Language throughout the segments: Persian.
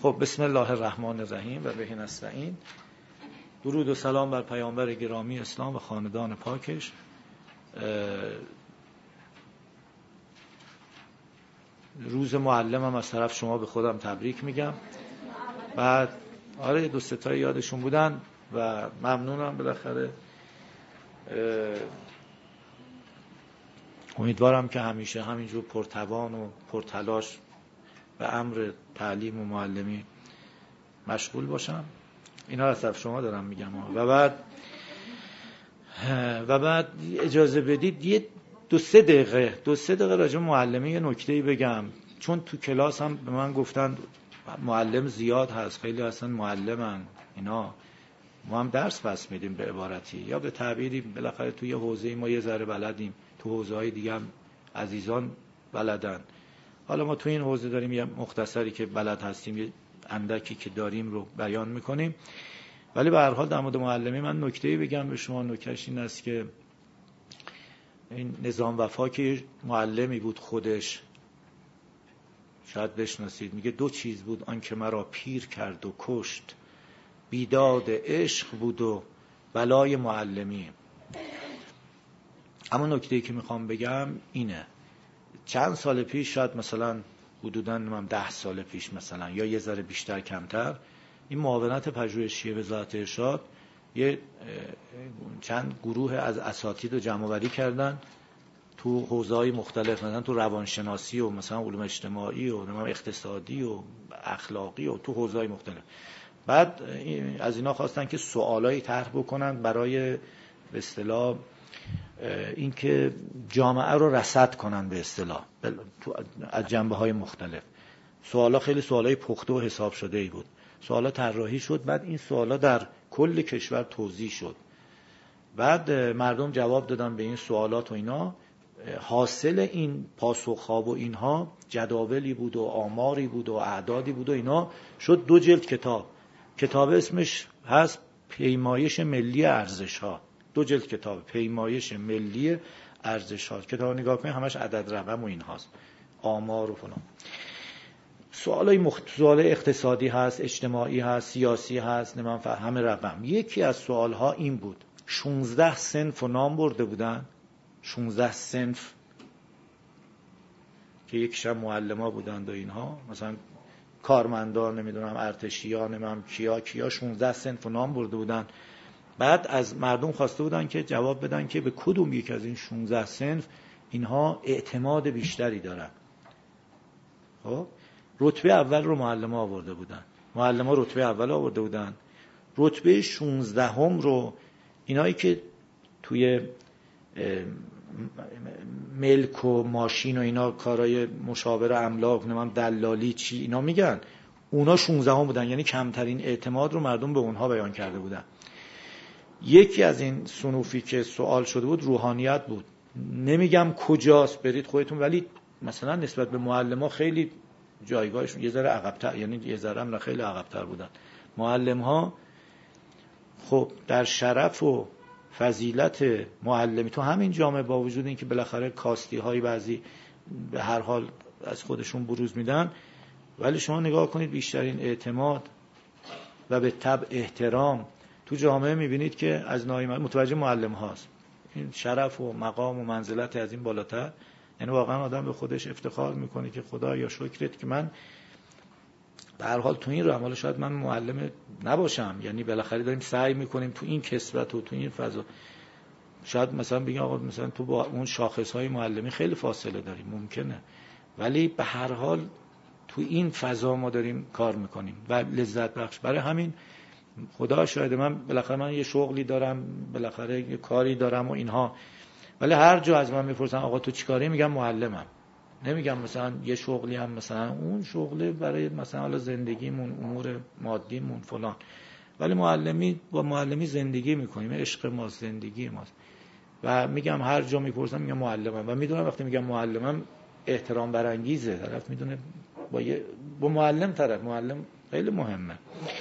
خب بسم الله الرحمن الرحیم و به نستعین. درود و سلام بر پیامبر گرامی اسلام و خاندان پاکش. روز معلمم از طرف شما به خودم تبریک میگم. بعد آره دو سه تا یادشون بودن و ممنونم. بالاخره امیدوارم که همیشه همینجور پرتوان و پرتلاش به امر تعلیم و معلمی مشغول باشم. اینا از طرف شما دارم میگم. و بعد اجازه بدید یه دو سه دقیقه راجع به معلمی یه نکته‌ای بگم، چون تو کلاس هم به من گفتن معلم زیاد هست، خیلی هستن معلمن اینا، ما هم درس پس میدیم به عبارتی یا به تعبیری، بالاخره توی حوزه ما یه ذره بلدیم، تو حوزه‌های دیگه هم عزیزان بلدن. حالا ما تو این حوزه داریم یه مختصری که بلد هستیم، یه اندکی که داریم رو بیان میکنیم. ولی به هر حال در مورد معلمی من نکته‌ای بگم به شما. نکتهش این است که این نظام وفا که معلمی بود، خودش شاید بشناسید، میگه دو چیز بود آن که مرا پیر کرد و کشت، بیداد عشق بود و بلای معلمی. اما نکته‌ای که میخوام بگم اینه، چند سال پیش، شاید مثلا حدوداً 10 سال پیش مثلا، یا یه ذره بیشتر کمتر، این معاونت پژوهشی وزارت ارشاد یه چند گروه از اساتید رو جمع‌آوری کردن تو حوزه‌های مختلف، مثلا تو روانشناسی و مثلا علوم اجتماعی و اقتصادی و اخلاقی و تو حوزه‌های مختلف. بعد از اینا خواستن که سوالایی طرح بکنن برای به اصطلاح اینکه جامعه رو رصد کنن به اصطلاح از جنبه‌های مختلف. سوالا خیلی سوالای پخته و حساب شده ای بود. سوالا طراحی شد، بعد این سوالا در کل کشور توزیع شد. بعد مردم جواب دادن به این سوالات و اینا. حاصل این پاسخ‌ها و اینها جداولی بود و آماری بود و اعدادی بود و اینا، شد 2 جلد کتاب. کتاب اسمش هست پیمایش ملی ارزش‌ها. 2 جلد کتاب پیمایش ملی ارزش‌ها. کتاب نگاه کنید همش عدد رقم و این هاست، آمار و فلان. سوال اقتصادی هست، اجتماعی هست، سیاسی هست، همه رقم. یکی از سوالها این بود، 16 صنف و نام برده بودن، 16 صنف که یکیش هم معلما بودند و اینها، مثلا کارمندان، نمیدونم ارتشیان، نمیدونم کیا 16 صنف و نام برده بودن. بعد از مردم خواسته بودن که جواب بدن که به کدوم یک از این 16 صنف اینها اعتماد بیشتری دارن. خب رتبه اول رو معلما آورده بودن، معلما رتبه اول آورده بودن. رتبه 16 هم رو اینایی که توی ملک و ماشین و اینا، کارهای مشاور املاک، نمیدونم دلالی چی اینا میگن، اونا 16 هم بودن، یعنی کمترین اعتماد رو مردم به اونها بیان کرده بودن. یکی از این صنوفی که سوال شده بود روحانیت بود. نمیگم کجاست، برید خودتون، ولی مثلا نسبت به معلم‌ها خیلی جایگاهشون یه ذره عقب‌تر، یعنی یه ذره هم نه خیلی عقب‌تر بودن. معلم‌ها خب در شرف و فضیلت معلمی تو همین جامعه، با وجود اینکه بالاخره کاستی‌های بعضی به هر حال از خودشون بروز میدن، ولی شما نگاه کنید بیشترین اعتماد و به طبع احترام تو جامعه میبینید که از متوجه معلم هاست. این شرف و مقام و منزلت از این بالاتر، یعنی واقعا آدم به خودش افتخار میکنه که خدا یا شکرت که من به هر حال تو این راه، حالا شاید من معلم نباشم، یعنی بالاخره داریم سعی میکنیم تو این کسبت و تو این فضا، شاید مثلا بگم آقا مثلا تو با اون شاخصهای معلمی خیلی فاصله داریم، ممکنه، ولی به هر حال تو این فضا ما داریم کار میکنیم و لذت بخش. برای همین خدا شاید من بالاخره یه شغلی دارم، بالاخره یه کاری دارم و اینها، ولی هر جا از من میپرسن آقا تو چیکاری، میگم معلمم. نمیگم مثلا یه شغلی هم، مثلا اون شغله برای مثلا حالا زندگیمون، امور مادیمون فلان، ولی با معلمی زندگی میکنیم، عشق ما، زندگی ماست. و میگم هر جا میپرسن میگم معلمم، و میدونم وقتی میگم معلمم احترام برانگیزه، طرف میدونه با معلم خیلی مهمه.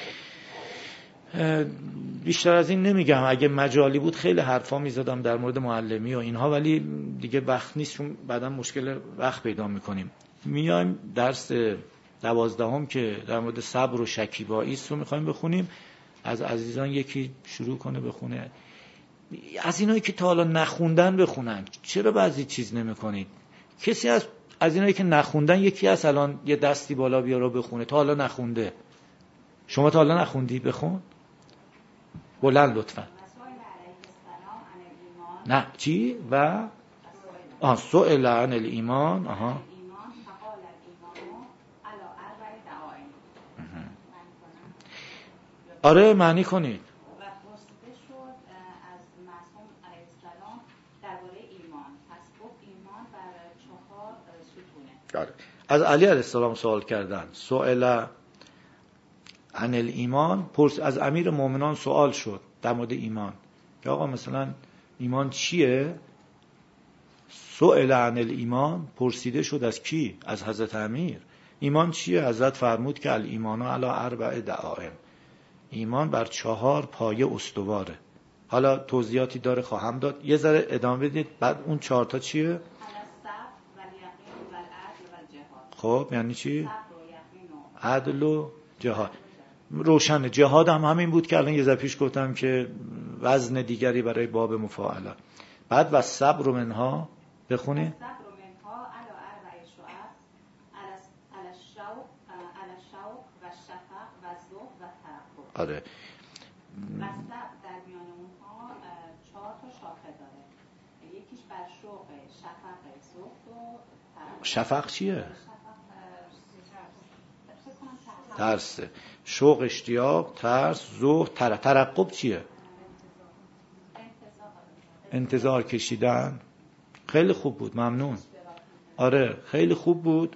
بیشتر از این نمیگم، اگه مجالی بود خیلی حرفا میزدم در مورد معلمی و اینها، ولی دیگه وقت نیست، چون بعدا مشکل وقت پیدا میکنیم. میایم درس 12 که در مورد صبر و شکیبایی است رو میخوایم بخونیم. از عزیزان یکی شروع کنه بخونه. از اینایی که تا حالا نخوندن بخونن. چرا بعضی چیز نمیکنید؟ کسی از اینایی که نخوندن یکی از الان یه دستی بالا بیاره بخونه. تا حالا نخونده. شما تا حالا نخوندی؟ بخون. بلند لطفا. نه چی؟ و سئل عن الایمان. آره معنی کنید. و پرسیده شد از معصوم علیه السلام درباره ایمان. پس گفت ایمان بر 4 ستونه. آره. از علی علیه السلام سوال کردن. سئل عن الایمان، از امیر مومنان سوال شد در مورد ایمان. که آقا مثلا ایمان چیه؟ سئل عن الایمان، پرسیده شد از کی؟ از حضرت امیر. ایمان چیه؟ حضرت فرمود که الایمان علی 4 دعائم، ایمان بر 4 پایه استواره. حالا توضیحاتی داره خواهم داد، یه ذره ادامه بدید. بعد اون 4 تا چیه؟ خب یعنی چی؟ عدل و جهاد. روشن. جهاد هم همین بود که الان یه ذره پیش گفتم که وزن دیگری برای باب مفاعله. بعد و صبر منها بخونید. آره. مطلب در میان اونها 4 تا شاخه داره. یکیش بر شوق، شفق، زهد و ترقب. شفق چیه؟ ترس. شوق، اشتیاق، ترس، زهد، ترقب چیه؟ انتظار کشیدن. خیلی خوب بود، ممنون. آره خیلی خوب بود.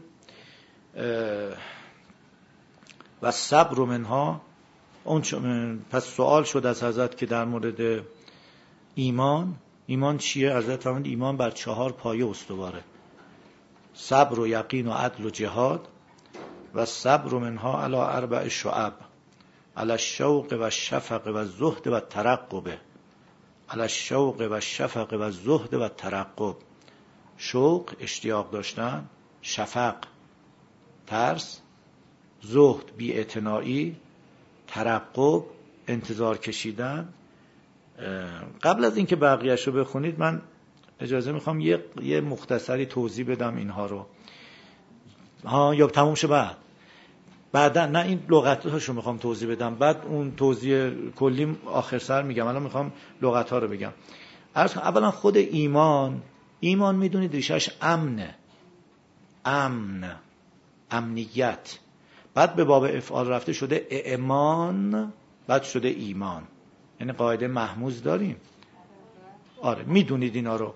و صبر منها. پس سوال شد از حضرت که در مورد ایمان چیه؟ حضرت فرمود ایمان بر 4 پایه استواره: صبر و یقین و عدل و جهاد. و صبر منها علی 4 شعب: علی الشوق و الشفق و الزهد و الترقب. علی الشوق و الشفق و الزهد و الترقب. شوق، اشتیاق داشتن. شفق، ترس. زهد، بی‌اعتنایی. ترقب، انتظار کشیدن. قبل از اینکه بقیه‌شو بخونید من اجازه میخوام یه مختصری توضیح بدم اینها رو. یا تموم شه بعدا نه این لغت‌هاشو میخوام توضیح بدم، بعد اون توضیح کلی آخر سر میگم. الان میخوام لغت‌ها رو بگم. اولا خود ایمان میدونید ریشش امنه. امنیت. بعد به باب افعال رفته شده ایمان، بعد شده ایمان. یعنی قاعده محموز داریم. آره میدونید اینا رو.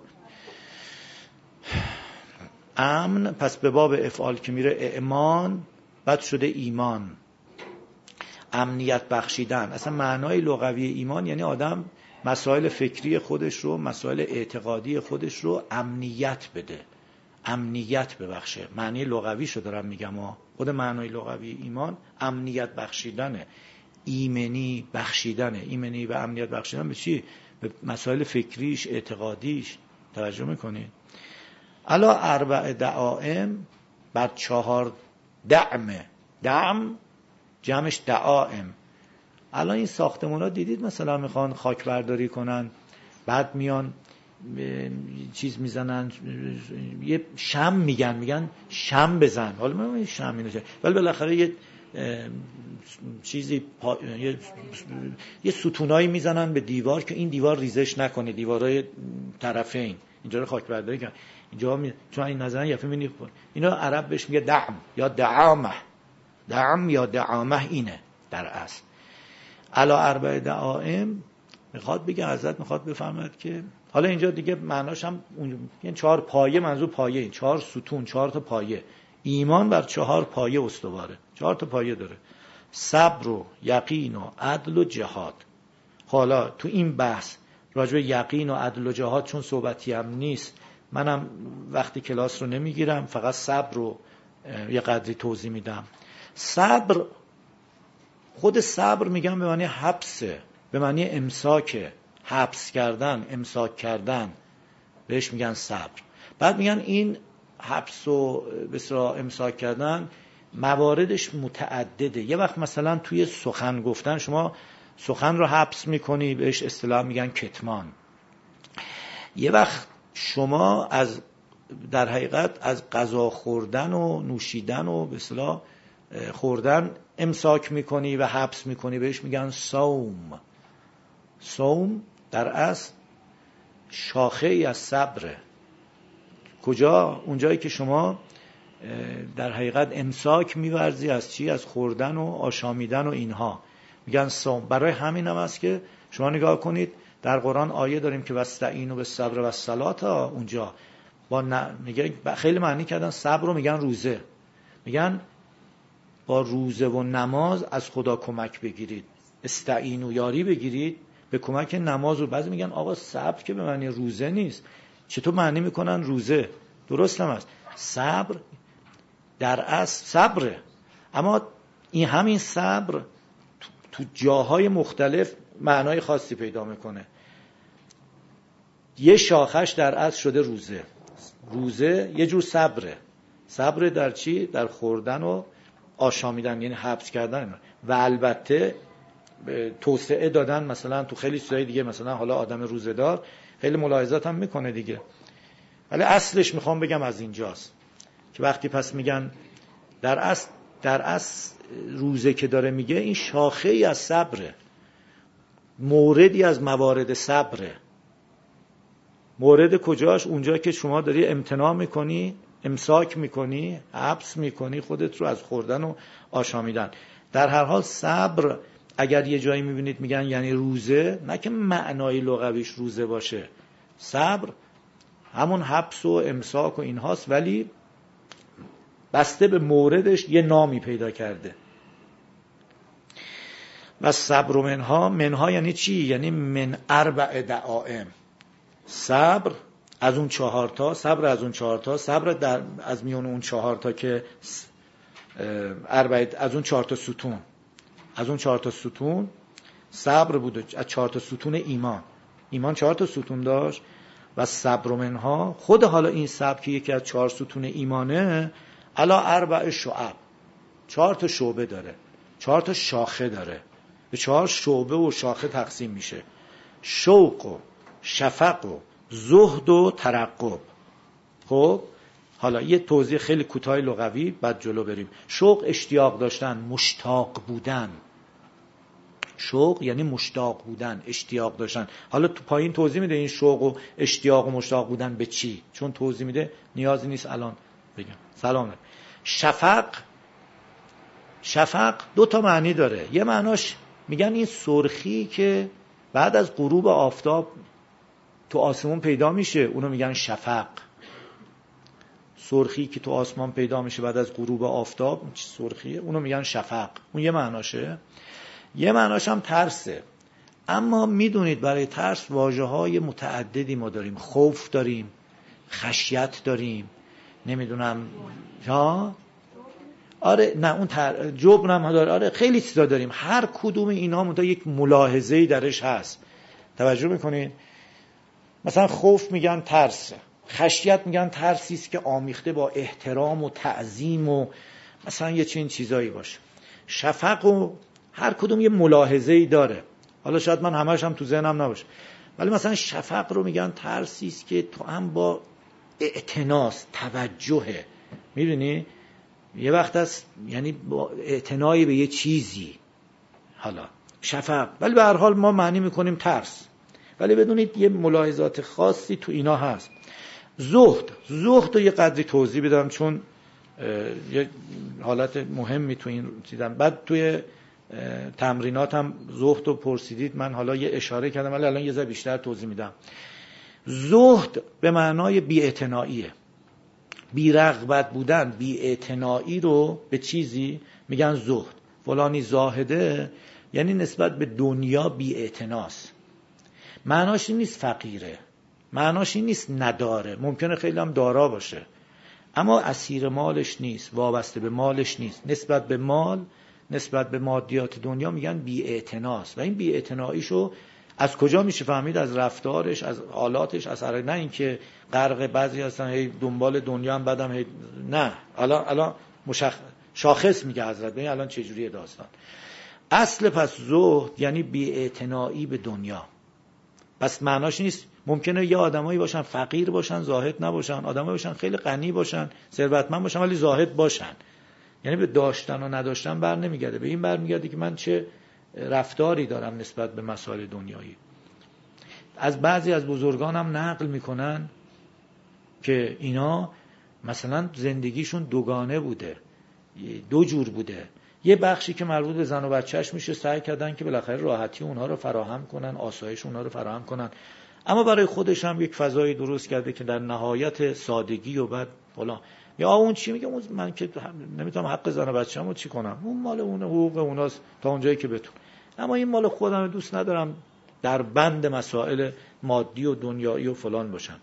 امن، پس به باب افعال که میره ایمان، بعد شده ایمان. امنیت بخشیدن. اصلا معنای لغوی ایمان یعنی آدم مسائل فکری خودش رو، مسائل اعتقادی خودش رو امنیت بده، امنیت ببخشه. معنی لغویشو دارم میگم. خود معنای لغوی ایمان امنیت بخشیدنه، ایمنی بخشیدنه. ایمنی و امنیت بخشیدن به چی؟ به مسائل فکریش، اعتقادیش. توجه میکنید؟ علا 4 دعائم، بر 4 دعمه. دعم جمعش دعائم. الان این ساختمونا دیدید مثلا میخوان خاک برداری کنن، بعد میان چیز میزنن، یه شم میگن شم بزن. حالا من شم اینه، ولی بالاخره یه چیزی یه ستونایی میزنن به دیوار که این دیوار ریزش نکنه، دیوارای طرفین. اینجا رو خاک برداری کردن. اینجا چون این نظرن یفه می‌بینید اینا عرب بهش میگه دعم یا دعامه. دعم یا دعامه اینه در اصل. علی 4 دعائم میخواد بگه، حضرت میخواد بفهمد که حالا اینجا دیگه معناش هم یعنی 4 پایه، منظور پایه، 4 ستون، 4 تا پایه. ایمان بر 4 پایه استواره. 4 تا پایه داره: صبر و یقین و عدل و جهاد. حالا تو این بحث راجع به یقین و عدل و جهاد چون صحبتی هم نیست، منم وقتی کلاس رو نمیگیرم، فقط صبر رو یه قدری توضیح میدم. صبر، خود صبر میگم به معنی حبسه، به معنی امساکه. حبس کردن، امساک کردن، بهش میگن صبر. بعد میگن این حبس و بسیار امساک کردن مواردش متعدده. یه وقت مثلا توی سخن گفتن شما سخن رو حبس میکنی، بهش اصطلاح میگن کتمان. یه وقت شما در حقیقت از غذا خوردن و نوشیدن و به اصطلاح خوردن امساک میکنی و حبس میکنی، بهش میگن صوم. صوم در اصل شاخه ای از صبره. کجا؟ اونجایی که شما در حقیقت امساک می‌ورزی از چی؟ از خوردن و آشامیدن و اینها، میگن صوم. برای همین هم است که شما نگاه کنید در قرآن آیه داریم که واستعینوا بالصبر والصلاة، اونجا میگه خیلی معنی کردن صبر رو میگن روزه، میگن با روزه و نماز از خدا کمک بگیرید، استعینوا یاری بگیرید به کمک نماز. رو بعضی میگن آقا صبر که به معنی روزه نیست، چطور معنی میکنن روزه؟ درست هم است، صبر در اصل صبره، اما این همین صبر تو جاهای مختلف معنای خاصی پیدا میکنه. یه شاخش در اصل شده روزه. روزه یه جور صبره. صبر در چی؟ در خوردن و آشامیدن، یعنی حبس کردن. و البته توسعه دادن، مثلا تو خیلی چیزای دیگه، مثلا حالا آدم روزه‌دار خیلی ملاحظات هم میکنه دیگه، ولی اصلش میخوام بگم از اینجاست که وقتی پس میگن در اصل روزه که داره میگه این شاخه ای از صبره، موردی از موارد صبره. مورد کجاش؟ اونجا که شما داری امتناع میکنی، امساک میکنی، حبس میکنی خودت رو از خوردن و آشامیدن. در هر حال صبر اگر یه جایی میبینید میگن یعنی روزه، نه که معنای لغویش روزه باشه. صبر همون حبس و امساک و اینهاست، ولی بسته به موردش یه نامی پیدا کرده. و صبر و منها یعنی چی؟ یعنی من 4 دعائم. صبر از اون 4 تا، صبر از اون 4 تا، صبر از میون اون 4 تا که از اون 4 تا ستون، از اون 4 تا ستون صبر بود. از 4 تا ستون ایمان 4 تا ستون داشت. و صبر و منها خود حالا این صبر که یکی از 4 ستون ایمانه، علا 4 شعب، 4 تا شعبه داره، 4 تا شاخه داره، به 4 شعبه و شاخه تقسیم میشه: شوق و شفق و زهد و ترقب. خب حالا یه توضیح خیلی کوتاه لغوی بعد جلو بریم. شوق اشتیاق داشتن، مشتاق بودن. شوق یعنی مشتاق بودن، اشتیاق داشتن. حالا تو پایین توضیح میده این شوق و اشتیاق و مشتاق بودن به چی، چون توضیح میده نیازی نیست الان بگم. سلام. شفق 2 تا معنی داره. یه معناش میگن این سرخی که بعد از غروب آفتاب تو آسمون پیدا میشه، اونو میگن شفق. سرخی که تو آسمان پیدا میشه بعد از غروب آفتاب، چه سرخیه، اونو میگن شفق. اون یه معناشه. یه معناش هم ترسه. اما میدونید برای ترس واژه‌های متعددی ما داریم. خوف داریم، خشیت داریم، نمیدونم آره نه اون جبن هم داره، آره خیلی چیزا داریم. هر کدوم اینا منتها یک ملاحظه‌ای درش هست. توجه میکنید؟ مثلا خوف میگن ترسه، خشیت میگن ترسی است که آمیخته با احترام و تعظیم و مثلا یه چنین چیزایی باشه. شفق و هر کدوم یه ملاحظه‌ای داره. حالا شاید من همه‌اش هم تو ذهنم نباشه، ولی مثلا شفق رو میگن ترسی است که تو هم با اعتناس، توجهه. میدونی یه وقت است یعنی با اعتنایی به یه چیزی، حالا شفق، ولی به هر حال ما معنی میکنیم ترس. ولی بدونید یه ملاحظات خاصی تو اینا هست. زهد رو یه قدری توضیح بدم چون یه حالت مهمی تو این دیدم. بعد توی تمرینات هم زهد رو پرسیدید، من حالا یه اشاره کردم ولی الان یه ذره بیشتر توضیح میدم. زهد به معنای بی‌اعتناییه، بی رغبت بودن، بی اعتنایی رو به چیزی میگن زهد. فلانی زاهده یعنی نسبت به دنیا بی اعتناست. معناش این نیست فقیره، معناش این نیست نداره، ممکنه خیلی هم دارا باشه اما اسیر مالش نیست، وابسته به مالش نیست. نسبت به مال، نسبت به مادیات دنیا میگن بی اعتناست. و این بی اعتناییشو از کجا میشه فهمید؟ از رفتارش، از حالاتش، از نه اینکه غرق بعضی هستن هی دنبال دنیا هم بعدم هی نه. الان شاخص میگه حضرت. ببین الان چه جوریه داستان. اصل پس زهد یعنی بی‌اعتنایی به دنیا. پس معناش نیست ممکنه یه آدمایی باشن فقیر باشن زاهد نباشن، آدمایی باشن خیلی غنی باشن ثروتمند باشن ولی زاهد باشن. یعنی به داشتن و نداشتن بر نمیگرده، به این برمیگرده که من چه رفتاری دارم نسبت به مسائل دنیایی. از بعضی از بزرگانم نقل میکنن که اینا مثلا زندگیشون دوگانه بوده، دو جور بوده. یه بخشی که مربوط به زن و بچهش میشه سعی کردن که بالاخره راحتی اونها رو فراهم کنن، آسایش اونها رو فراهم کنن، اما برای خودش هم یک فضایی درست کرده که در نهایت سادگی و بعد فلان. یا اون چی میگه من که نمیتونم حق زن و بچه‌مو چی کنم، اون مال اونه، حقوق اوناست تا اونجایی که بتون، اما این مال خودم دوست ندارم در بند مسائل مادی و دنیایی و فلان باشم.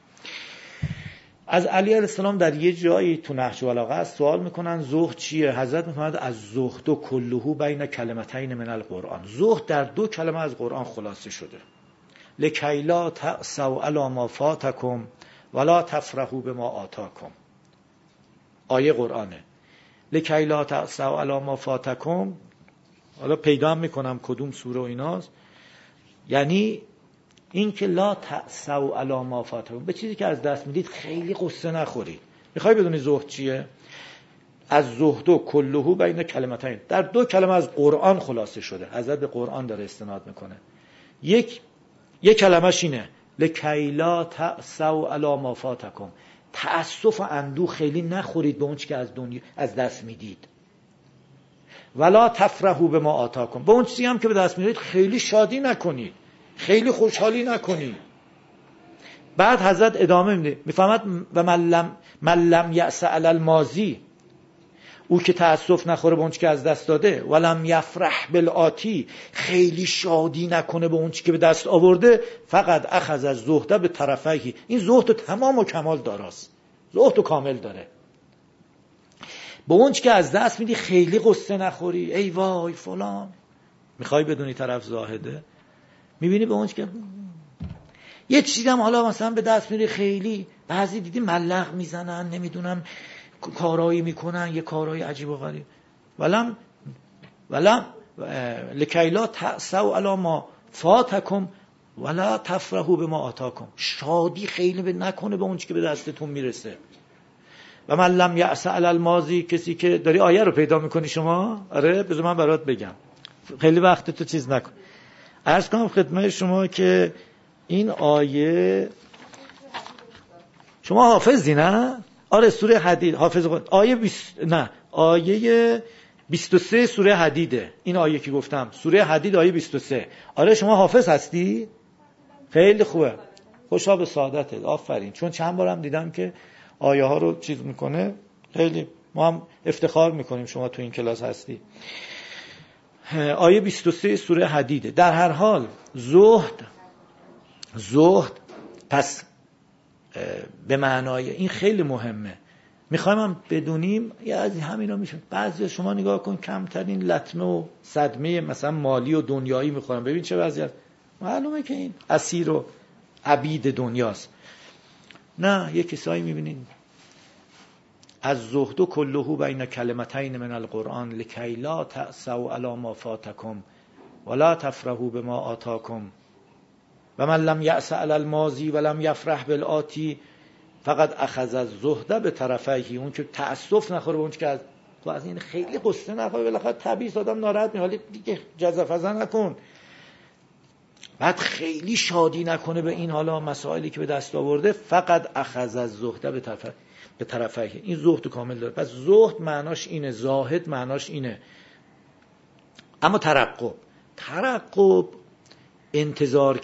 از علی علیه السلام در یه جایی تو نهج البلاغه سوال میکنن زهد چیه؟ حضرت میفرماید از زهد و کلهو بین کلمتین من القرآن. زهد در دو کلمه از قرآن خلاصه شده. لکی لا تأسوا علی ما فاتکم ولا تفرحوا بما آتاکم. آیه قرآنه. لکی لا تأسوا علی ما فاتکم، حالا پیدا میکنم کدوم سوره و ایناست، یعنی این که لا تأسوا علی ما فاتکم، به چیزی که از دست میدید خیلی قصه نخورید. میخوای بدونی زهد چیه؟ از زهد و کلهو بین کلمتین، در دو کلمه از قرآن خلاصه شده. حضرت به قرآن داره استناد میکنه. یک کلمه‌ش اینه لکی لا تأسوا علی ما فاتکم، تأسف و اندوه خیلی نخورید به اون چیزی که از دنیا از دست میدید. ولا تفرحوا بما آتاکم، به اون چیزی هم که به دست میدید خیلی شادی نکنید، خیلی خوشحالی نکنید. بعد حضرت ادامه میده میفهمد و من لم یأس علی الماضی، او که تأسف نخوره به اون چیزی که از دست داده، ولم یفرح بالآتی، خیلی شادی نکنه به اون چیزی که به دست آورده، فقط اخذ از زهد به طرفیه، این زهد تمام و کمال داراست، زهد و کامل داره. به اون چیزی که از دست میدی خیلی قصه نخوری، ای وای فلان. میخوای بدونی طرف زاهده؟ میبینی به اون چیزی که یه چیزی هم حالا مثلا به دست میری خیلی، بعضی دیدی ملق میزنن، نمیدونم کارایی میکنن، یه کارای عجیب و غریب. ولم لکی لا تأسوا علی ما فاتکم ولا تفرحوا بما آتاکم، شادی خیلی نکنه به اون چیزی که به دستتون میرسه. و من لم یأس علی الماضی، کسی که داری آیه رو پیدا میکنی شما، آره بذار من برات بگم، خیلی وقت تو چیز نکن. عرض کنم خدمت شما که این آیه شما حافظی نه؟ آره سوره حدید حافظ آیه 23 سوره حدیده. این آیه که گفتم سوره حدید آیه 23. آره شما حافظ هستی؟ خیلی خوبه، خوشا به سعادتت، آفرین. چون چند بارم دیدم که آیه ها رو چیز میکنه، خیلی ما هم افتخار میکنیم شما تو این کلاس هستی. آیه 23 سوره حدیده. در هر حال زهد پس به معنای این خیلی مهمه. میخوایم هم بدونیم یه از همینا میشه. بعضی شما نگاه کن کمترین لطمه و صدمه مثلا مالی و دنیایی میخورن، ببین چه وضعیت. معلومه که این اسیر و عبید دنیاست. نه یه کسایی میبینین از زهد کلهو بین کلمتین من القرآن لکی لا تأسوا علی ما فاتکم ولا تفرحوا بما آتاکم و من لم یأس علی الماضی ولم یفرح بالآتی فقط اخذ از زهد به طرفیه، اون که تأسف نخوره به اون که تو از این خیلی قصه نخوره، بالاخره طبیعی آدم ناراحت میشه، حالا دیگه جزافزا نکن. بعد خیلی شادی نکنه به این حالا مسائلی که به دست آورده، فقط اخذ از زهد به طرفیه. این زهد کامل داره. پس زهد معناش اینه، زاهد معناش اینه. اما ترقب انتظار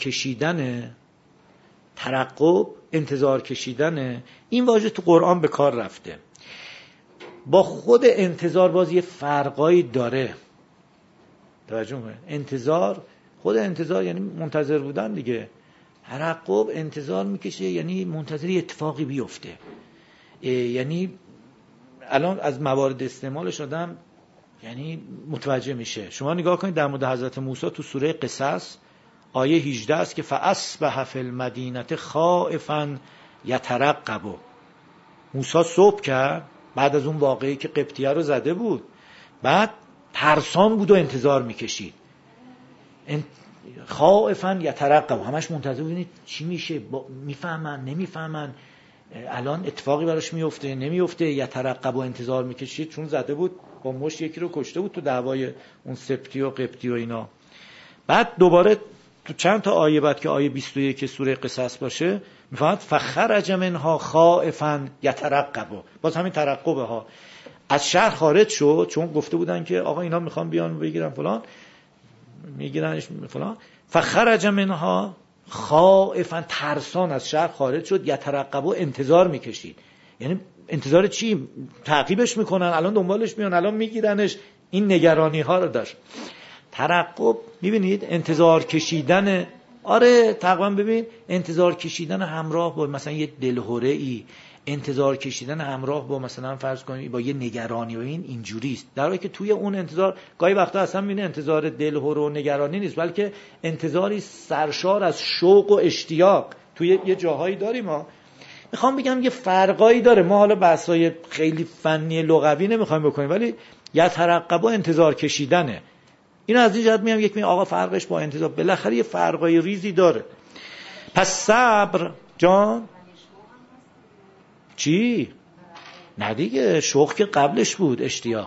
کشیدنه. این واژه تو قرآن به کار رفته. با خود انتظار باز یه فرقایی داره. توجه کنید. خود انتظار یعنی منتظر بودن دیگه. ترقب انتظار میکشه یعنی منتظر اتفاقی بیفته. یعنی الان از موارد استعمالش آدم یعنی متوجه میشه. شما نگاه کنید در مورد حضرت موسی تو سوره قصص آیه 18 است که فاصبح فی المدینه خائفا یترقب. موسی صبح کرد بعد از اون واقعی که قبطیه رو زده بود، بعد ترسان بود و انتظار میکشید. خائفا یترقب، همش منتظر ببینید چی میشه، میفهمن نمیفهمن، الان اتفاقی براش میفته نمیفته، یترقب و انتظار میکشید. چون زده بود با مشت یکی رو کشته بود تو دعوای اون سبتی و قبطی و اینا. بعد دوباره تو چند تا آیه بعد که آیه 21 سوره قصص باشه میفهمد فخرج منها خائفا یترقب، باز همین ترقبه ها. از شهر خارج شد چون گفته بودن که آقا اینا میخوان بیان بگیرن فلان، میگیرنش فلان. فخرج منها خائفا، ترسان از شهر خارج شد، یترقب، انتظار میکشید. یعنی انتظار چی؟ تعقیبش میکنن، الان دنبالش میان، الان میگیرنش. این نگرانی ها رو داشت. ترقب میبینید انتظار کشیدن، آره تقریبا ببین انتظار کشیدن همراه با مثلا یه دلهوره ای، انتظار کشیدن همراه با مثلا فرض کنید با یه نگرانی و اینجوری است، در حالی که توی اون انتظار گاهی وقتا اصلا میبینه انتظار دلهوره و نگرانی نیست، بلکه انتظاری سرشار از شوق و اشتیاق. توی یه جاهایی داریم ما، میخوام بگم یه فرقایی داره، ما حالا بحثای خیلی فنی لغوی نمیخوایم بکنیم، ولی یترقب و انتظار کشیدنه. اینو از این جهت میگم، یک آقا فرقش با انتظار بالاخره یه فرقای ریزی داره. پس صبر جان چی؟ نه دیگه، شوق که قبلش بود، اشتیاق.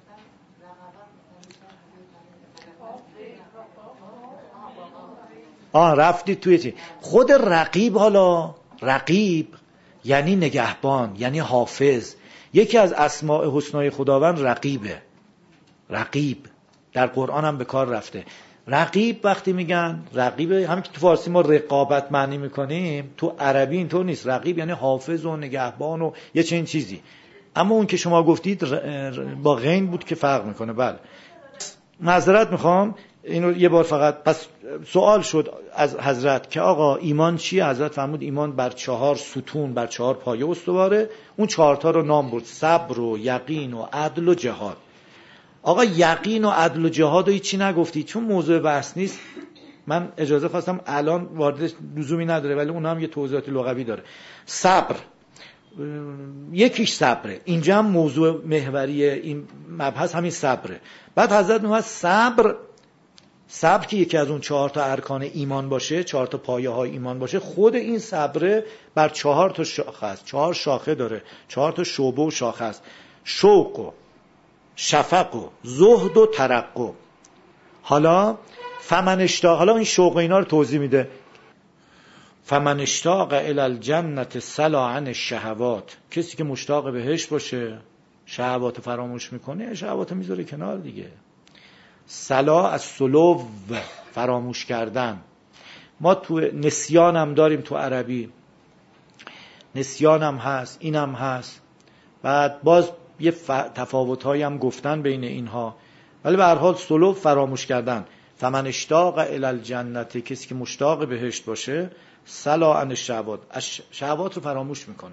رفتی توی چی؟ خود رقیب، حالا رقیب یعنی نگهبان، یعنی حافظ. یکی از اسماء حسنای خداوند رقیبه. رقیب در قرآن هم به کار رفته. رقیب وقتی میگن رقیب، همین که تو فارسی ما رقابت معنی میکنیم، تو عربی اینطور نیست. رقیب یعنی حافظ و نگهبان و یه چنین چیزی. اما اون که شما گفتید با غین بود که فرق میکنه. بله معذرت میخوام، اینو یه بار فقط. پس سوال شد از حضرت که آقا ایمان چیه؟ حضرت فرمود ایمان بر 4 ستون، بر 4 پایه استواره. اون 4 تا رو نام برد: صبر و یقین و عدل و جهاد. آقا یقین و عدل و جهاد رو هیچی نگفتی، چون موضوع بحث نیست. من اجازه خواستم، الان واردش لزومی نداره، ولی اون هم یه توضیحات لغوی داره. صبر یکیش صبره، اینجا هم موضوع محوری این مبحث همین صبره. بعد حضرت میگه صبر که یکی از اون 4 تا ارکان ایمان باشه، 4 تا پایه های ایمان باشه، خود این صبره بر 4 تا شاخه است. 4 شاخه داره، 4 تا شعبه و شاخه است: شوق و شفق و زهد و ترقب. حالا فمن اشتاق، حالا این شوق اینا رو توضیح میده. فمن اشتاق الی الجنة سلا عن الشهوات، کسی که مشتاق بهشت باشه شهوات فراموش میکنه، شهوات میذاره کنار دیگه. سلا از سلو، فراموش کردن. ما تو نسیان هم داریم، تو عربی نسیان هم هست، این هم هست. بعد باز یه تفاوت‌هایی هم گفتن بین اینها، ولی به هر حال سلو فراموش کردن. فمن اشتاق الی الجنة، کسی که مشتاق بهشت باشه، سلا عن الشهوات، شهوات رو فراموش میکنه.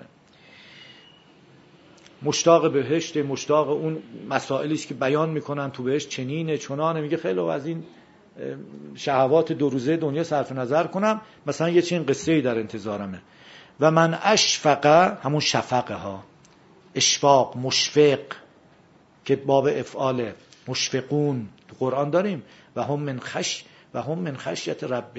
مشتاق بهشت، مشتاق اون مسائلی است که بیان میکنن تو بهشت چنینه چنانه، میگه خیلی از این شهوات 2 روزه دنیا صرف نظر کنم، مثلا یه چنین قصه‌ای در انتظارمه. و من اشفق، همون شفقه ها، اشفاق، مشفق که باب افعال، مشفقون تو قرآن داریم. و هم من خشیت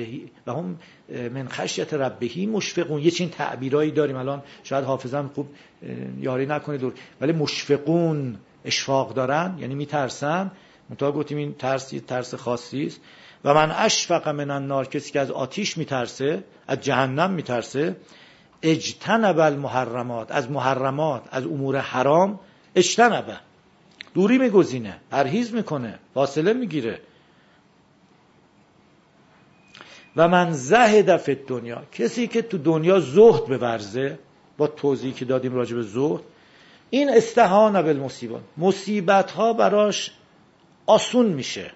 ربه مشفقون. یه چین تعبیرایی داریم، الان شاید حافظم خوب یاری نکنه دور، ولی مشفقون اشفاق دارن یعنی میترسن. منتها گفتیم این ترس یه ترس خاصی است. و من اشفق من النار، کسی که از آتش میترسه، از جهنم میترسه، اجتنب المحرمات، از محرمات، از امور حرام اجتنب، دوری میگزینه، پرهیز میکنه، فاصله میگیره. و من زهد فی الدنیا، کسی که تو دنیا زهد بورزه، با توضیحی که دادیم راجع به زهد، این استهان بالمصیبات، مصیبت ها براش آسون میشه.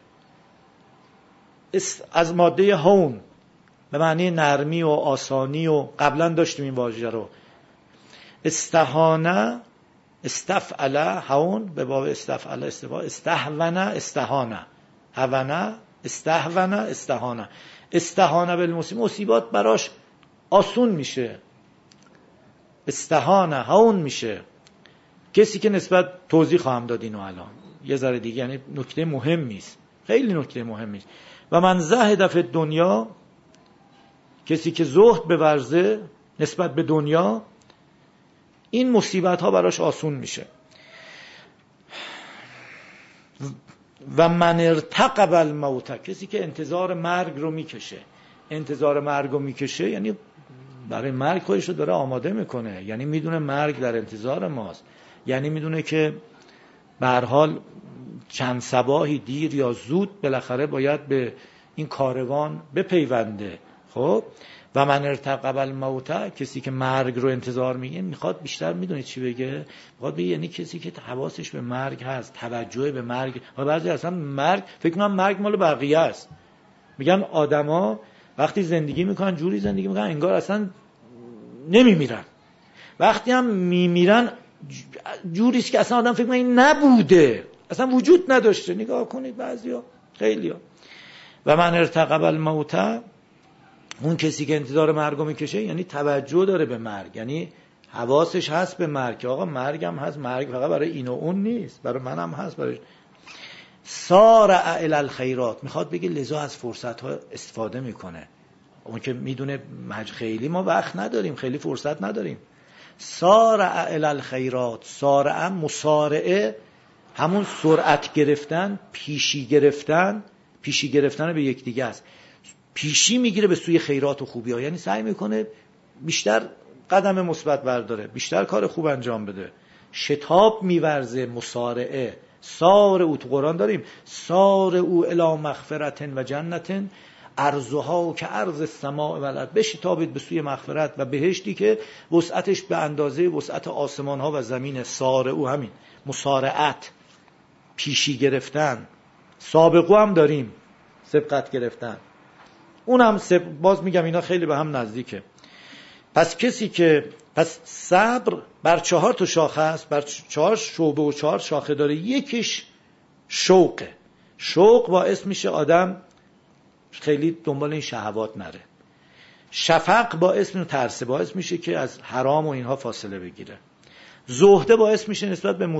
از ماده هون به معنی نرمی و آسانی، و قبلا داشتیم این واژه رو. استهانه، استفعل، هون به باب استفعل، استهون، استهانه، هونه، استهون، استهانه. استهانه بالمصیبات، مصیبات براش آسون میشه. استهانه هون میشه. کسی که نسبت توضیح خواهم داد اینو الان یه ذره دیگه، یعنی نکته مهمی است، خیلی نکته مهمی است. و من زهد فی دنیا، کسی که زهد بورزه نسبت به دنیا، این مصیبت ها براش آسون میشه. و من ارتقب الموت، کسی که انتظار مرگ رو میکشه. انتظار مرگ رو میکشه یعنی برای مرگ خودش رو داره آماده میکنه، یعنی میدونه مرگ در انتظار ماست، یعنی میدونه که به هر حال چند صباحی دیر یا زود بالاخره باید به این کاروان بپیونده. خب و من ارتقب الموت، کسی که مرگ رو انتظار میگه، میخواد بیشتر میدونه چی بگه، میخواد بگه یعنی کسی که حواسش به مرگ هست، توجه به مرگ. و بعضی اصلا مرگ فکر کنم مرگ مال بقیه است. میگن آدما وقتی زندگی میکنن جوری زندگی میکنن انگار اصلا نمیمیرن، وقتی هم میمیرن جوریست که اصلا آدم فکر کنه این نبوده، اصلا وجود نداشته. نگاه کنید بعضیا، خیلیا. و من ارتقب الموت، اون کسی که انتظار مرگو میکشه یعنی توجه داره به مرگ، یعنی حواسش هست به مرگ. آقا مرگم هست، مرگ فقط برای این و اون نیست، برای منم هست. برای سارع الی الخیرات، میخواد بگه لذا از فرصت ها استفاده میکنه. اون که میدونه خیلی ما وقت نداریم، خیلی فرصت نداریم. سارع الی الخیرات، سارع مسارعه همون سرعت گرفتن، پیشی گرفتن به یکدیگه است. پیشی میگیره به سوی خیرات و خوبی ها، یعنی سعی میکنه بیشتر قدم مثبت برداره، بیشتر کار خوب انجام بده، شتاب میورزه. مسارعه، سار او تو قرآن داریم، سار او الی مغفرت و جنت ارزها که ارز السماء و الارض، بشتابید به سوی مغفرت و بهشتی که وسعتش به اندازه وسعت آسمان ها و زمین. سار او همین مسارعت، پیشی گرفتن. سابقو هم داریم، سبقت گرفتن، اونم باز میگم اینا خیلی به هم نزدیکه. پس کسی که صبر بر 4 تا شاخه است، بر 4 شعبه و 4 شاخه داره. یکیش شوقه. شوق باعث میشه آدم خیلی دنبال این شهوات نره. شفق باعث میشه ترسه، باعث میشه که از حرام و اینها فاصله بگیره. زهده باعث میشه نسبت به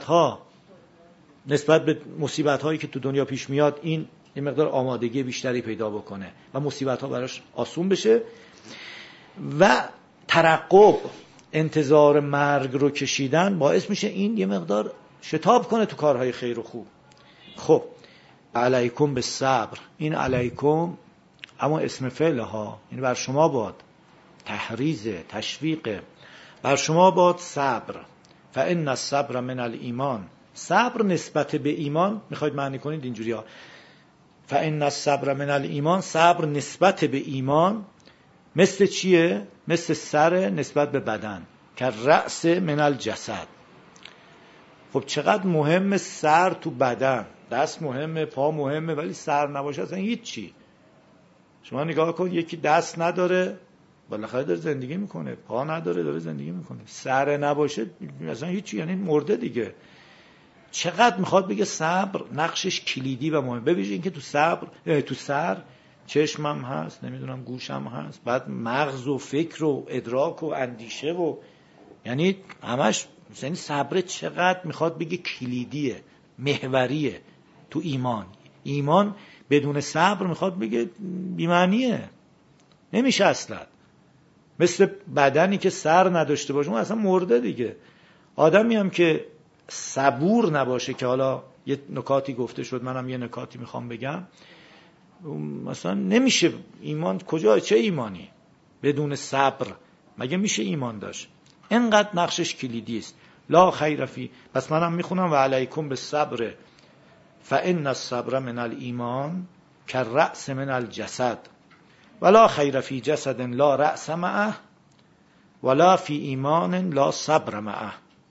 مصیبت هایی که تو دنیا پیش میاد این یه مقدار آمادگی بیشتری پیدا بکنه و مصیبت ها براش آسون بشه. و ترقب، انتظار مرگ رو کشیدن باعث میشه این یه مقدار شتاب کنه تو کارهای خیر و خوب. خب علیکم بالصبر، این علیکم اما اسم فعل ها، این بر شما باد، تحریز، تشویق، بر شما باد صبر. فان الصبر من الایمان، صبر نسبت به ایمان میخواید معنی کنید اینجوری ها. فان الصبر من الایمان، صبر نسبت به ایمان مثل چیه؟ مثل سر نسبت به بدن، که رأس من الجسد. خب چقدر مهمه سر تو بدن، دست مهمه، پا مهمه، ولی سر نباشه اصلا هیچی. شما نگاه کن، یکی دست نداره بالاخره داره زندگی میکنه، پا نداره داره زندگی میکنه، سر نباشه اصلا هیچی، یعنی مرده دیگه. چقدر میخواد بگه صبر نقشش کلیدی و مهمه. ببینید اینکه تو سر چشمم هست، نمیدونم گوشم هست، بعد مغز و فکر و ادراک و اندیشه و یعنی همش، یعنی صبر چقدر میخواد بگه کلیدیه، محوریه تو ایمان. ایمان بدون صبر میخواد بگه بی‌معنیه، نمیشه اصلا. مثل بدنی که سر نداشته باشه اون اصلا مرده دیگه. آدمی هم که صبور نباشه، که حالا یه نکاتی گفته شد، منم یه نکاتی میخوام بگم، مثلا نمیشه ایمان. کجا؟ چه ایمانی بدون صبر؟ مگه میشه ایمان داشت؟ اینقدر نقشش کلیدی است. لا خیر فی، پس منم میخونم و علیکم بالصبر فان الصبر من الایمان کالرأس من الجسد ولا خیر فی جسد لا رأس معه ولا فی ایمان لا صبر معه.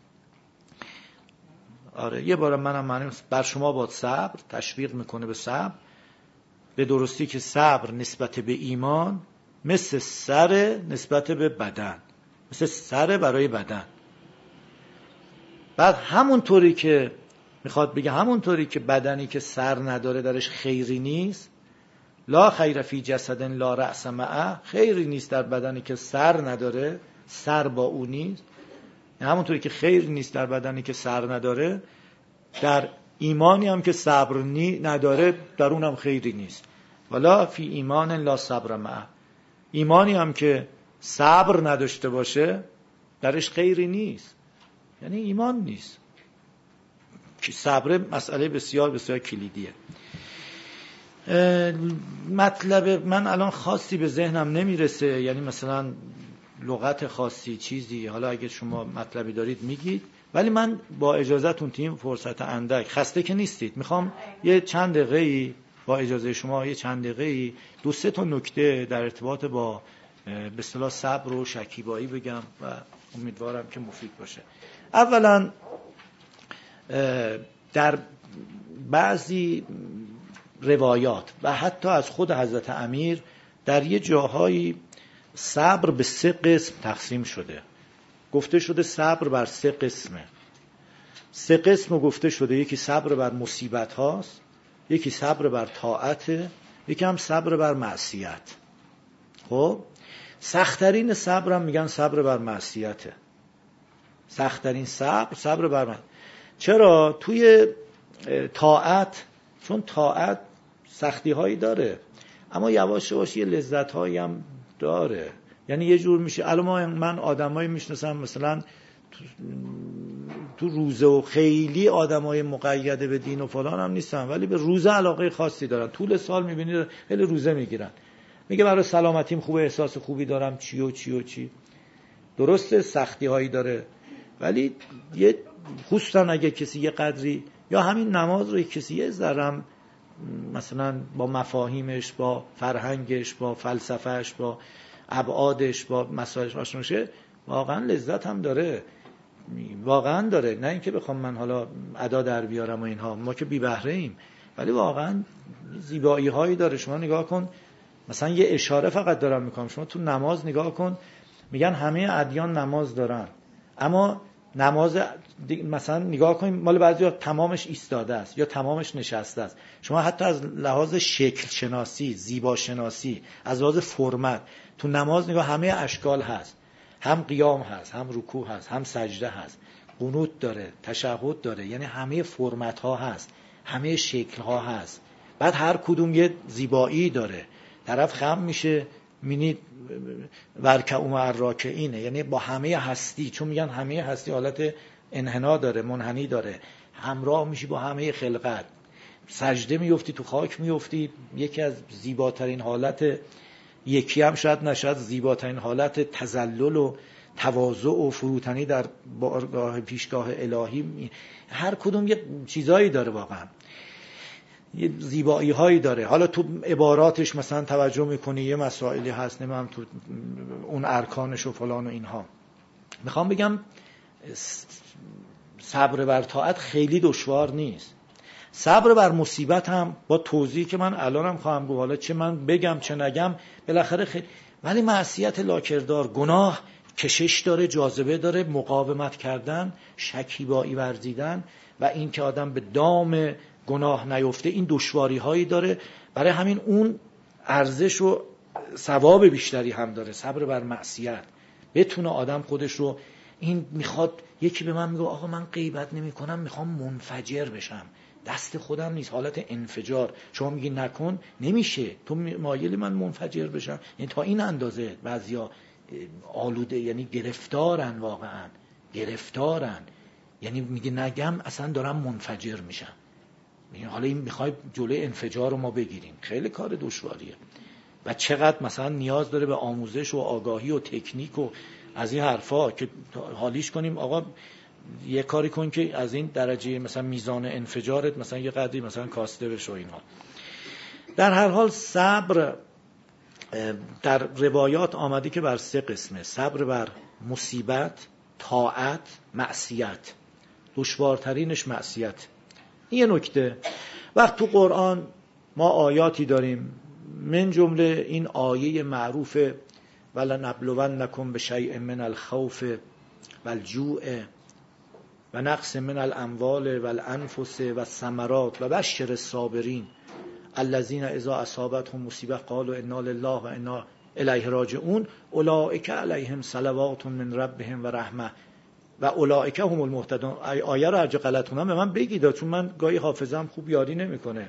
آره یه بار منم معنی بر شما باد صبر، تشویق میکنه به صبر، به درستی که صبر نسبت به ایمان مثل سر نسبت به بدن، مثل سر برای بدن. بعد همونطوری که میخواد بگه، همونطوری که بدنی که سر نداره درش خیری نیست، لا خیر فی جسد لا رأس معه، خیری نیست در بدنی که سر نداره، سر با او نیست. همونطوری که خیر نیست در بدنی که سر نداره، در ایمانی هم که صبر نداره در اونم خیری نیست. ولا فی ایمان لا صبر معه. ایمانی هم که صبر نداشته باشه درش خیری نیست، یعنی ایمان نیست. که صبر مسئله بسیار بسیار کلیدیه. مطلب من الان خاصی به ذهنم نمیرسه، یعنی مثلا لغت خاصی چیزی، حالا اگه شما مطلبی دارید میگید، ولی من با اجازهتون تیم فرصت اندک، خسته که نیستید، میخوام یه چند دقیقه‌ای با اجازه شما یه چند دقیقه‌ای 2-3 تا نکته در ارتباط با به اصطلاح صبر و شکیبایی بگم و امیدوارم که مفید باشه. اولا در بعضی روایات و حتی از خود حضرت امیر در یه جاهایی صبر به 3 قسم تقسیم شده. گفته شده صبر بر 3 قسمه. 3 قسم گفته شده، یکی صبر بر مصیبت هاست، یکی صبر بر طاعته، یکی هم صبر بر معصیت. خب سخت‌ترین صبر هم میگن صبر بر معصیته. سخت‌ترین صبر بر معصیت. چرا؟ توی طاعت، چون طاعت سختی هایی داره اما یواش یواش یه لذت هایی هم داره. یعنی یه جور میشه، الان من آدمایی میشناسم مثلا تو روزه و خیلی آدمای مقید به دین و فلان هم نیستن، ولی به روزه علاقه خاصی دارن، طول سال میبینید خیلی روزه میگیرن، میگه برای سلامتیم خوبه، احساس خوبی دارم، چی و چی و چی. درسته سختی هایی داره، ولی یه خصوصا اگه کسی یه قدری یا همین نماز رو کسی یه ذره مثلا با مفاهیمش، با فرهنگش، با فلسفهش، با ابعادش، با مسائلش آشنا شه، واقعا لذت هم داره، واقعا داره. نه اینکه بخوام من حالا ادا در بیارم و اینها، ما که بی بهره ایم، ولی واقعا زیبایی هایی داره. شما نگاه کن، مثلا یه اشاره فقط دارم میکنم، شما تو نماز نگاه کن، میگن همه ادیان نماز دارن، اما نماز مثلا نگاه کنیم مال بعضیا تمامش ایستاده است یا تمامش نشسته است. شما حتی از لحاظ شکل شناسی، زیبا شناسی، از لحاظ فرمت تو نماز نگاه، همه اشکال هست، هم قیام هست، هم رکوع هست، هم سجده هست، قنوت داره، تشهد داره، یعنی همه فرمت ها هست، همه شکل ها هست. بعد هر کدوم یه زیبایی داره. طرف خم میشه مینید ورکعوا مع الراکعین، یعنی با همه هستی، چون میگن همه هستی حالت انحنا داره، منحنی داره، همراه میشی با همه خلقت. سجده میفتی، تو خاک میفتی، یکی از زیباترین حالت، یکی هم شاید نشد زیباترین حالت تذلل و تواضع و فروتنی در بارگاه پیشگاه الهی. هر کدوم یه چیزایی داره، واقعا یه زیبایی هایی داره. حالا تو عباراتش مثلا توجه میکنی یه مسائلی هست، نمیم تو اون ارکانش و فلان و اینها. میخوام بگم صبر بر طاعت خیلی دشوار نیست. صبر بر مصیبت هم با توضیحی که من الانم خواهم گفت، حالا چه من بگم چه نگم بالاخره خیلی، ولی معصیت لاکردار، گناه کشش داره، جاذبه داره، مقاومت کردن، شکیبایی ورزیدن و این که آدم به دام گناه نیفته، این دشواری هایی داره. برای همین اون ارزش و ثواب بیشتری هم داره. صبر بر معصیت بتونه آدم خودش رو، این میخواد، یکی به من میگه آقا من غیبت نمی کنم، میخوام منفجر بشم، دست خودم نیست، حالت انفجار. شما میگی نکن، نمیشه، تو مایلی من منفجر بشم. این تا این اندازه بعضیا آلوده، یعنی گرفتارن، واقعا گرفتارن، یعنی میگه نگم اصلا دارم منفجر میشم. حالا این میخوای جلوی انفجار رو ما بگیریم، خیلی کار دشواریه و چقدر مثلا نیاز داره به آموزش و آگاهی و تکنیک و از این حرفا که حالیش کنیم. آقا یه کاری کن که از این درجه مثلا میزان انفجارت مثلا یه قدری مثلا کاسته بشه و اینها. در هر حال صبر در روایات آمده که بر 3 قسمه: صبر بر مصیبت، طاعت، معصیت. دشوارترینش معصیت. این یه نکته. وقت تو قرآن ما آیاتی داریم، من جمله این آیه معروف ولنبلونکم بشیء من الخوف والجوع و نقص من الاموال والانفس والثمرات و بشر الصابرین الذین اذا اصابتهم مصیبه قالوا انا لله و انا الیه راجعون اولئک علیهم صلوات من ربهم و رحمه و اولئک هم المهتدون. آیه رو هر جا غلط خوندم به من بگید، چون من گاهی حافظم خوب یاری نمیکنه.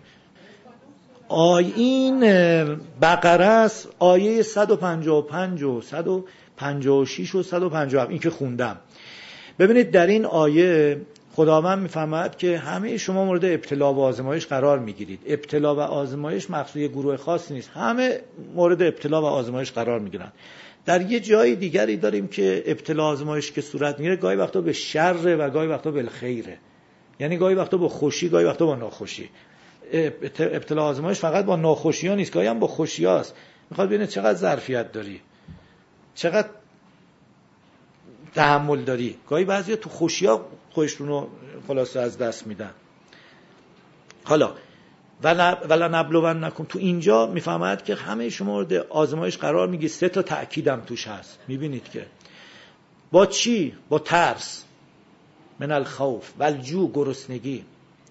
این بقره است، آیه 155 و 156 و 157 این که خوندم. ببینید در این آیه خداوند میفرماید که همه شما مورد ابتلا و آزمایش قرار میگیرید. ابتلا و آزمایش مخصوص یک گروه خاصی نیست، همه مورد ابتلا و آزمایش قرار میگیرن. در یه جای دیگری داریم که ابتلا آزمایش که صورت میگیره گاهی وقتا به شر و گاهی وقتا به خیره، یعنی گاهی وقتا با خوشی گاهی وقتا با ناخوشی. ابتلا آزمایش فقط با ناخوشی ها نیست، گاهی هم با خوشی هاست. میخواد ببینه چقدر ظرفیت داری، چقدر تحمل داری. گاهی بعضیا تو خوشی ها خودشون رو خلاصه از دست میدن. حالا ولا نبلونکم، تو اینجا میفهمد که همه شما مورد آزمایش قرار میگی. 3 تا تأکیدم توش هست. میبینید که با چی؟ با ترس، من الخوف و الجوع، گرسنگی،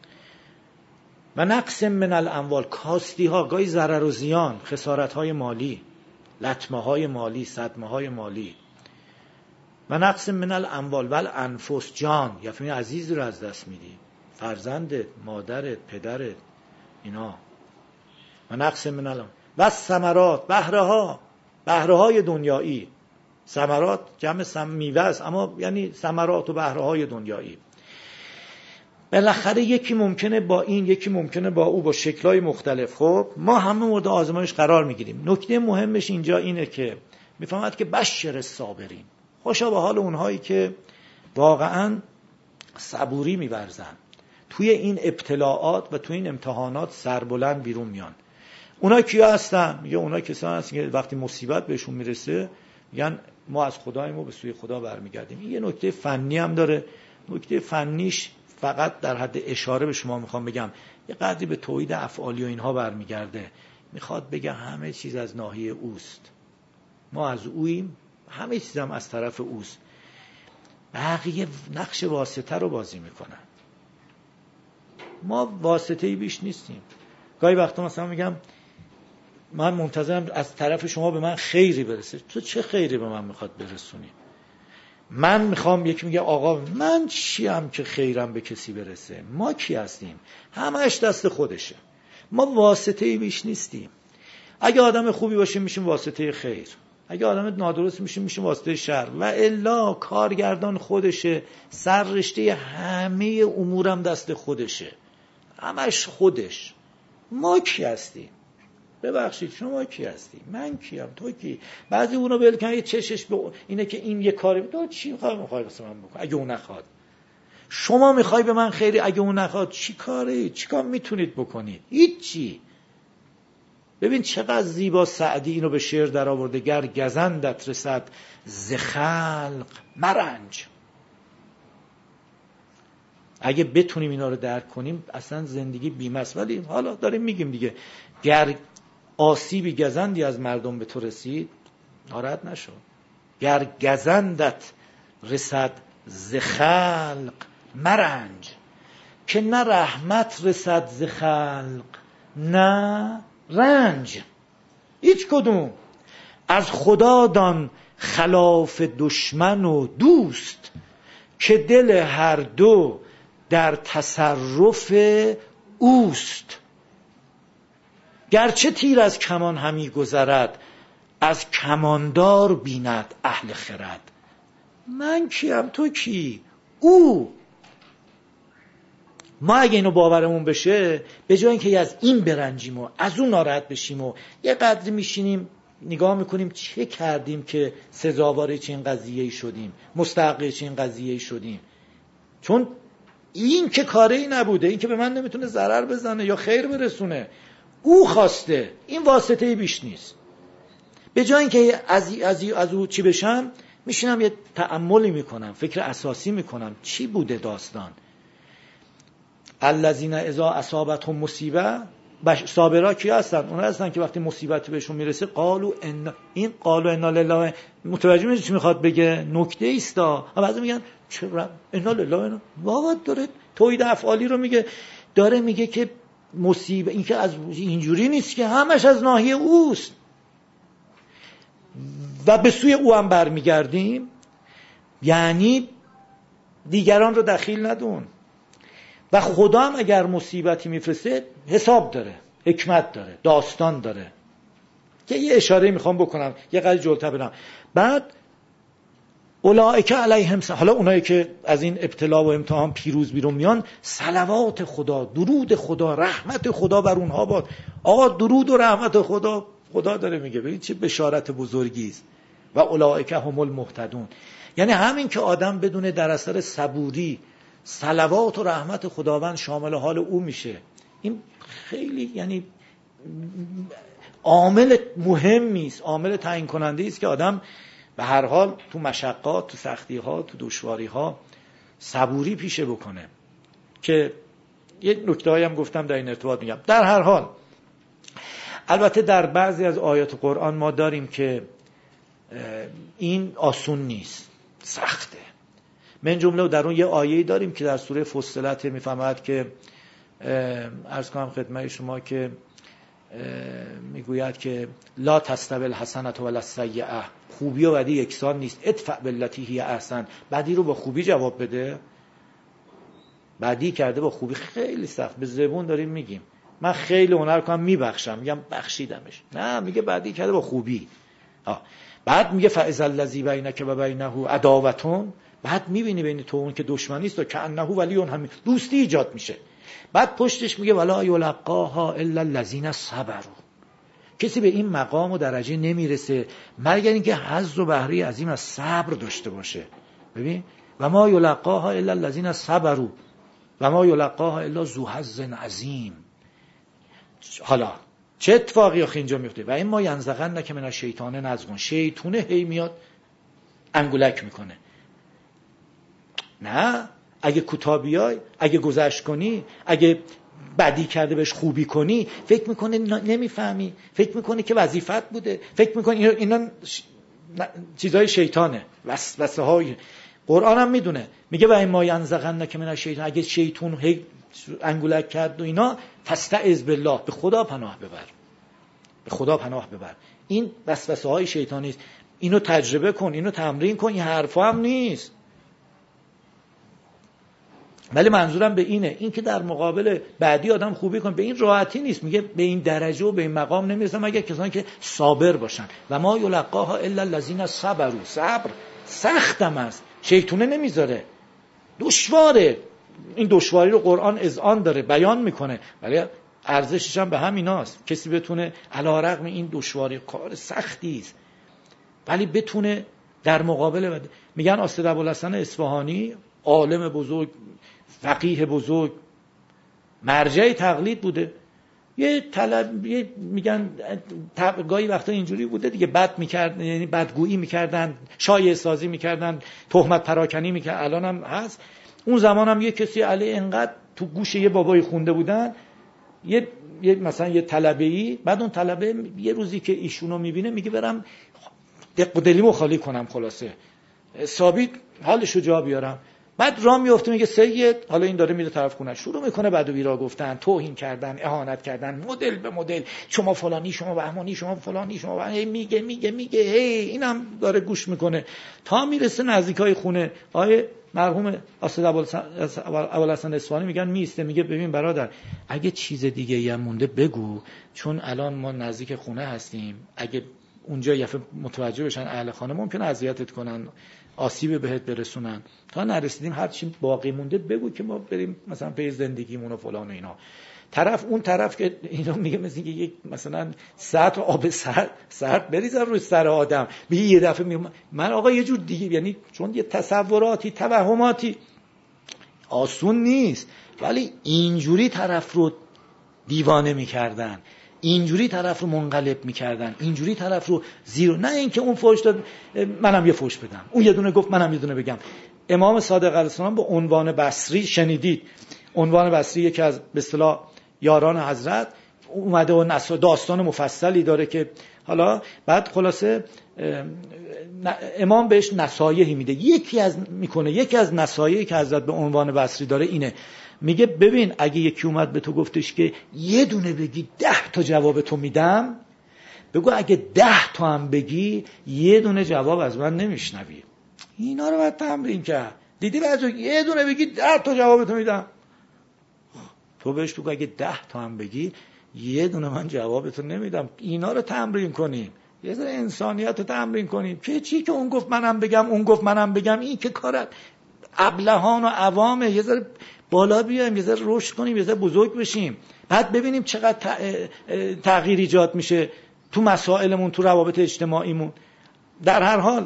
و نقص من الاموال، کاستی ها، گاهی ضرر و زیان، خسارت های مالی، لطمه های مالی، صدمه های مالی، و نقص من الاموال و الانفس، جان، یعنی عزیز رو از دست میدی، فرزندت، مادرت، پدرت، اینا. و نقص من الاموال و ثمرات، بهره های دنیایی. ثمرات جمع میوه است، اما یعنی ثمرات و بهره های دنیایی. بالاخره یکی ممکنه با این، یکی ممکنه با او، با شکل‌های مختلف. خب ما همه مورد آزمایش قرار میگیریم. نکته مهمش اینجا اینه که میفهمد که بشر الصابرین، خوشا به حال اونهایی که واقعاً صبوری می‌ورزن، توی این ابتلاعات و توی این امتحانات سربلند بیرون میان. اونا کیا هستن؟ میگه اونا کسانی هستن که وقتی مصیبت بهشون میرسه میگن ما از خداییم و به سوی خدا برمیگردیم. این یه نکته فنی هم داره. نکته فنیش فقط در حد اشاره به شما میخوام بگم، یه قدری به توحید افعالی و اینها برمیگرده. میخواد بگه همه چیز از ناحیه اوست، ما از اوییم، همه چیز هم از طرف اوست. بقیه نقش واسطه رو بازی میکنن، ما واسطه‌ای بیش نیستیم. گاهی وقتا مثلا میگم من منتظرم از طرف شما به من خیری برسه. تو چه خیری به من میخواد برسونی؟ من میخوام، یکی میگه آقا من چیم که خیرم به کسی برسه؟ ما کی هستیم؟ همش دست خودشه. ما واسطه‌ای بیش نیستیم. اگه آدم خوبی باشیم میشیم واسطه خیر، اگه آدم نادرست میشیم واسطه شر، و الا کارگردان خودشه، سر رشته همه امورم دست خودشه، همش خودش. ما کی هستیم؟ ببخشید شما کی هستی؟ من کیم؟ تو کی؟ بعضی اونو بلکن یه چشش به اینه که این یه کاری تو چی میخوای واسه من بکن اگه اون نخواد؟ شما میخوای به من خیری، اگه اون نخواد چی کاری؟ چی کار میتونید بکنید؟ هیچی. ببین چقدر زیبا سعدی اینو به شعر در آورده. گر گزندت رسد ز خلق مرنج. اگه بتونیم اینا رو درک کنیم اصلا زندگی بی‌مه است. ولی حالا داریم میگیم دیگه، گر آسیبی گزندی از مردم به تو رسید ناراحت نشو. گر گزندت رسد ز خلق مرنج، که نه رحمت رسد ز خلق نه رنج. هیچ کدوم. از خدا دان خلاف دشمن و دوست، که دل هر دو در تصرف اوست. گرچه تیر از کمان همی گذرد، از کماندار بیند اهل خرد. من کیم؟ تو کی؟ او. ما اگه اینو باورمون بشه، به جای اینکه از این برنجیم و از اون ناراحت بشیم و یه قدری میشینیم نگاه میکنیم چه کردیم که سزاوار چین قضیه‌ای شدیم، مستحق چین قضیه‌ای شدیم، چون این که کاری نبوده، این که به من نمیتونه ضرر بزنه یا خیر برسونه، او خواسته، این واسطه‌ای بیش نیست. به جای اینکه از او چی بشم، میشینم یه تأملی میکنم، فکر اساسی میکنم چی بوده داستان. الذین اذا اصابتهم مصیبه، صابرا کی هستن؟ اونها هستن که وقتی مصیبت بهشون میرسه قالوا انا لله. متوجه میشید چی میخواد بگه؟ نکته ایستا. بعضی میگن چرا انا لله، بابا داره توحید افعالی رو میگه، داره میگه که مصیبت این که از اینجوری نیست که همش از ناحیه اوست و به سوی او هم برمیگردیم. یعنی دیگران رو دخیل ندون. و خدا هم اگر مصیبتی میفرسته حساب داره، حکمت داره، داستان داره. که یه اشاره میخوام بکنم، یه قدر جلوتر برم. بعد اولئک علیهم، حالا اونایی که از این ابتلا و امتحان پیروز بیرون میان، صلوات خدا، درود خدا، رحمت خدا بر اونها باد. آقا درود و رحمت خدا داره میگه. ببین چه بشارت بزرگی است. و اولئک هم المهتدون. یعنی همین که آدم بدونه در اثر صبوری صلوات و رحمت خداوند شامل حال او میشه، این خیلی یعنی عامل مهمی است، عامل تعیین کننده است که آدم به هر حال تو مشقات، تو سختی‌ها، تو دشواری‌ها صبوری پیشه بکنه. که یه نکته‌ای هم گفتم در این ارتباط میگم. در هر حال البته در بعضی از آیات قرآن ما داریم که این آسون نیست، سخته. من جمله در اون یه آیه‌ای داریم که در سوره فصلت میفهمد که عرض کنم خدمت شما که میگوید که لا تستوی الحسنة ولا السیئة، خوبی و بدی یکسان نیست، ادفع بالتی هی احسن. بدی رو با خوبی جواب بده. بدی کرده با خوبی خیلی سخت، به زبون داریم میگیم من خیلی هنر کنم میبخشم، میگم بخشیدمش. نه، میگه بدی کرده با خوبی. بعد میگه فاذا الذی بینک و بینه عداوة، بعد میبینی بین تو اون که دشمنی است و کأنه ولی اون هم دوستی ایجاد میشه. بعد پشتش میگه ولا یلقاها الا الذین صبروا، کسی به این مقام و درجه نمیرسه مگر اینکه حظ و بهره عظیم از صبر داشته باشه. ببین و ما یلقاها الا الذین صبروا و ما یلقاها الا ذو حظ عظیم. حالا چه اتفاقی آخه اینجا میفته؟ و این ما ینزغنک من الشیطان نزغ، شیطونه هی میاد انگولک میکنه. نه، اگه کوتاه بیای، اگه گذشت کنی، اگه بدی کرده بهش خوبی کنی، فکر میکنه نمیفهمی، فکر میکنه که وظیفت بوده، فکر میکنه اینا چیزای شیطانه، وسوسه های. قرآن هم میدونه، میگه و ما ینزغنک من الشیطان، اگه شیطان هی انگولک کرد و اینا، فاستعذ بالله، به خدا پناه ببر، به خدا پناه ببر. این وسوسه های شیطانی است. اینو تجربه کن، اینو تمرین کن. این حرفا هم نیست، ولی منظورم به اینه، این که در مقابل بعدی آدم خوبی کن، به این راحتی نیست. میگه به این درجه و به این مقام نمیرسن مگر کسانی که صابر باشن. و ما یلقاها الا الذین صبروا، صبر سختم است، شیطونه نمیذاره، دشواره. این دشواری رو قرآن اذعان داره، بیان میکنه، ولی ارزشش هم به همیناست. کسی بتونه علیرغم این دشواری، کار سختی است، ولی بتونه در مقابل میگن اسد ابوالحسن اصفهانی عالم بزرگ، فقیه بزرگ، مرجع تقلید بوده. میگن گاهی وقتا اینجوری بوده دیگه، بد میکرد، یعنی بدگویی میکردن، شایعه سازی میکردن، تهمت پراکنی میکرد. الان هم هست. اون زمان هم یه کسی علی انقدر تو گوش یه بابای خونده بودن، یه مثلا یه طلبه‌ای، بعد اون طلبه یه روزی که ایشونو میبینه میگه برم دق و دلیمو خالی کنم، خلاصه ثابت حالشو جا بیارم. بعد راه میفته میگه سید، حالا این داره میره طرف خونه، شروع میکنه بد و بیرا گفتن، توهین کردن، اهانت کردن، مدل به مدل، شما فلانی، شما بهمانی، شما فلانی، شما بهمانی، میگه اینم داره گوش میکنه تا میرسه نزدیکای خونه. آیه مرحوم اسد ابوالحسن اصفهانی میگن میسته، میگه ببین برادر، اگه چیز دیگه ای هم مونده بگو، چون الان ما نزدیک خونه هستیم، اگه اونجا یه متوجه بشن اهل خانه ممکنه اذیتت کنن، آسیب بهت برسونن. تا نرسیدیم هر چی باقی مونده بگو که ما بریم مثلا پی زندگیمون و فلان و اینا. اون طرف که اینا میگه مثلا یک مثلا ساعت آب سرد بریزم روی سر آدم، میگه یه دفعه میگه من آقا یه جور دیگه، یعنی چون یه تصوراتی، توهماتی، آسون نیست، ولی اینجوری طرف رو دیوانه میکردن، اینجوری طرف رو منقلب میکردن، اینجوری طرف رو زیرو. نه اینکه اون فوش داد منم یه فوش بدم، اون یه دونه گفت منم یه دونه بگم. امام صادق علیه السلام به عنوان بصری شنیدید، عنوان بصری یکی از به اصطلاح یاران حضرت اومده و داستان مفصلی داره که حالا بعد خلاصه امام بهش نصایحی میده. یکی از نصایحی که حضرت به عنوان بصری داره اینه، میگه ببین اگه یکی اومد به تو گفتش که یه دونه بگی 10 تا جواب تو میدم، بگو اگه 10 تا هم بگی یه دونه جواب از من نمیشنوی. اینا رو باید تمرین کرد. دیدی بچه یه دونه بگی 10 تا جوابتو میدم. تو بهش بگو اگه 10 تا هم بگی یه دونه من جوابتو نمیدم. اینا رو تمرین کنیم، یه ذره انسانیت رو تمرین کنیم. که چی که اون گفت منم بگم، اون گفت منم بگم، این که کار ابلهان و عوامه. یه ذره بالا بیایم، یه ذره رشد کنیم، یه ذره بزرگ بشیم، بعد ببینیم چقدر تغییر ایجاد میشه تو مسائلمون، تو روابط اجتماعیمون. در هر حال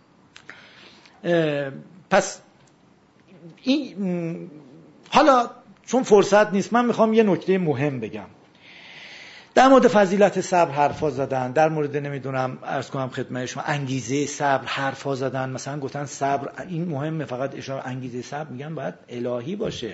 پس این حالا چون فرصت نیست من میخوام یه نکته مهم بگم. در مورد فضیلت صبر حرفا زدن، در مورد نمیدونم عرض کنم خدمت شما انگیزه صبر حرفا زدن. مثلا گفتن صبر این مهمه، فقط اشاره انگیزه صبر میگن باید الهی باشه،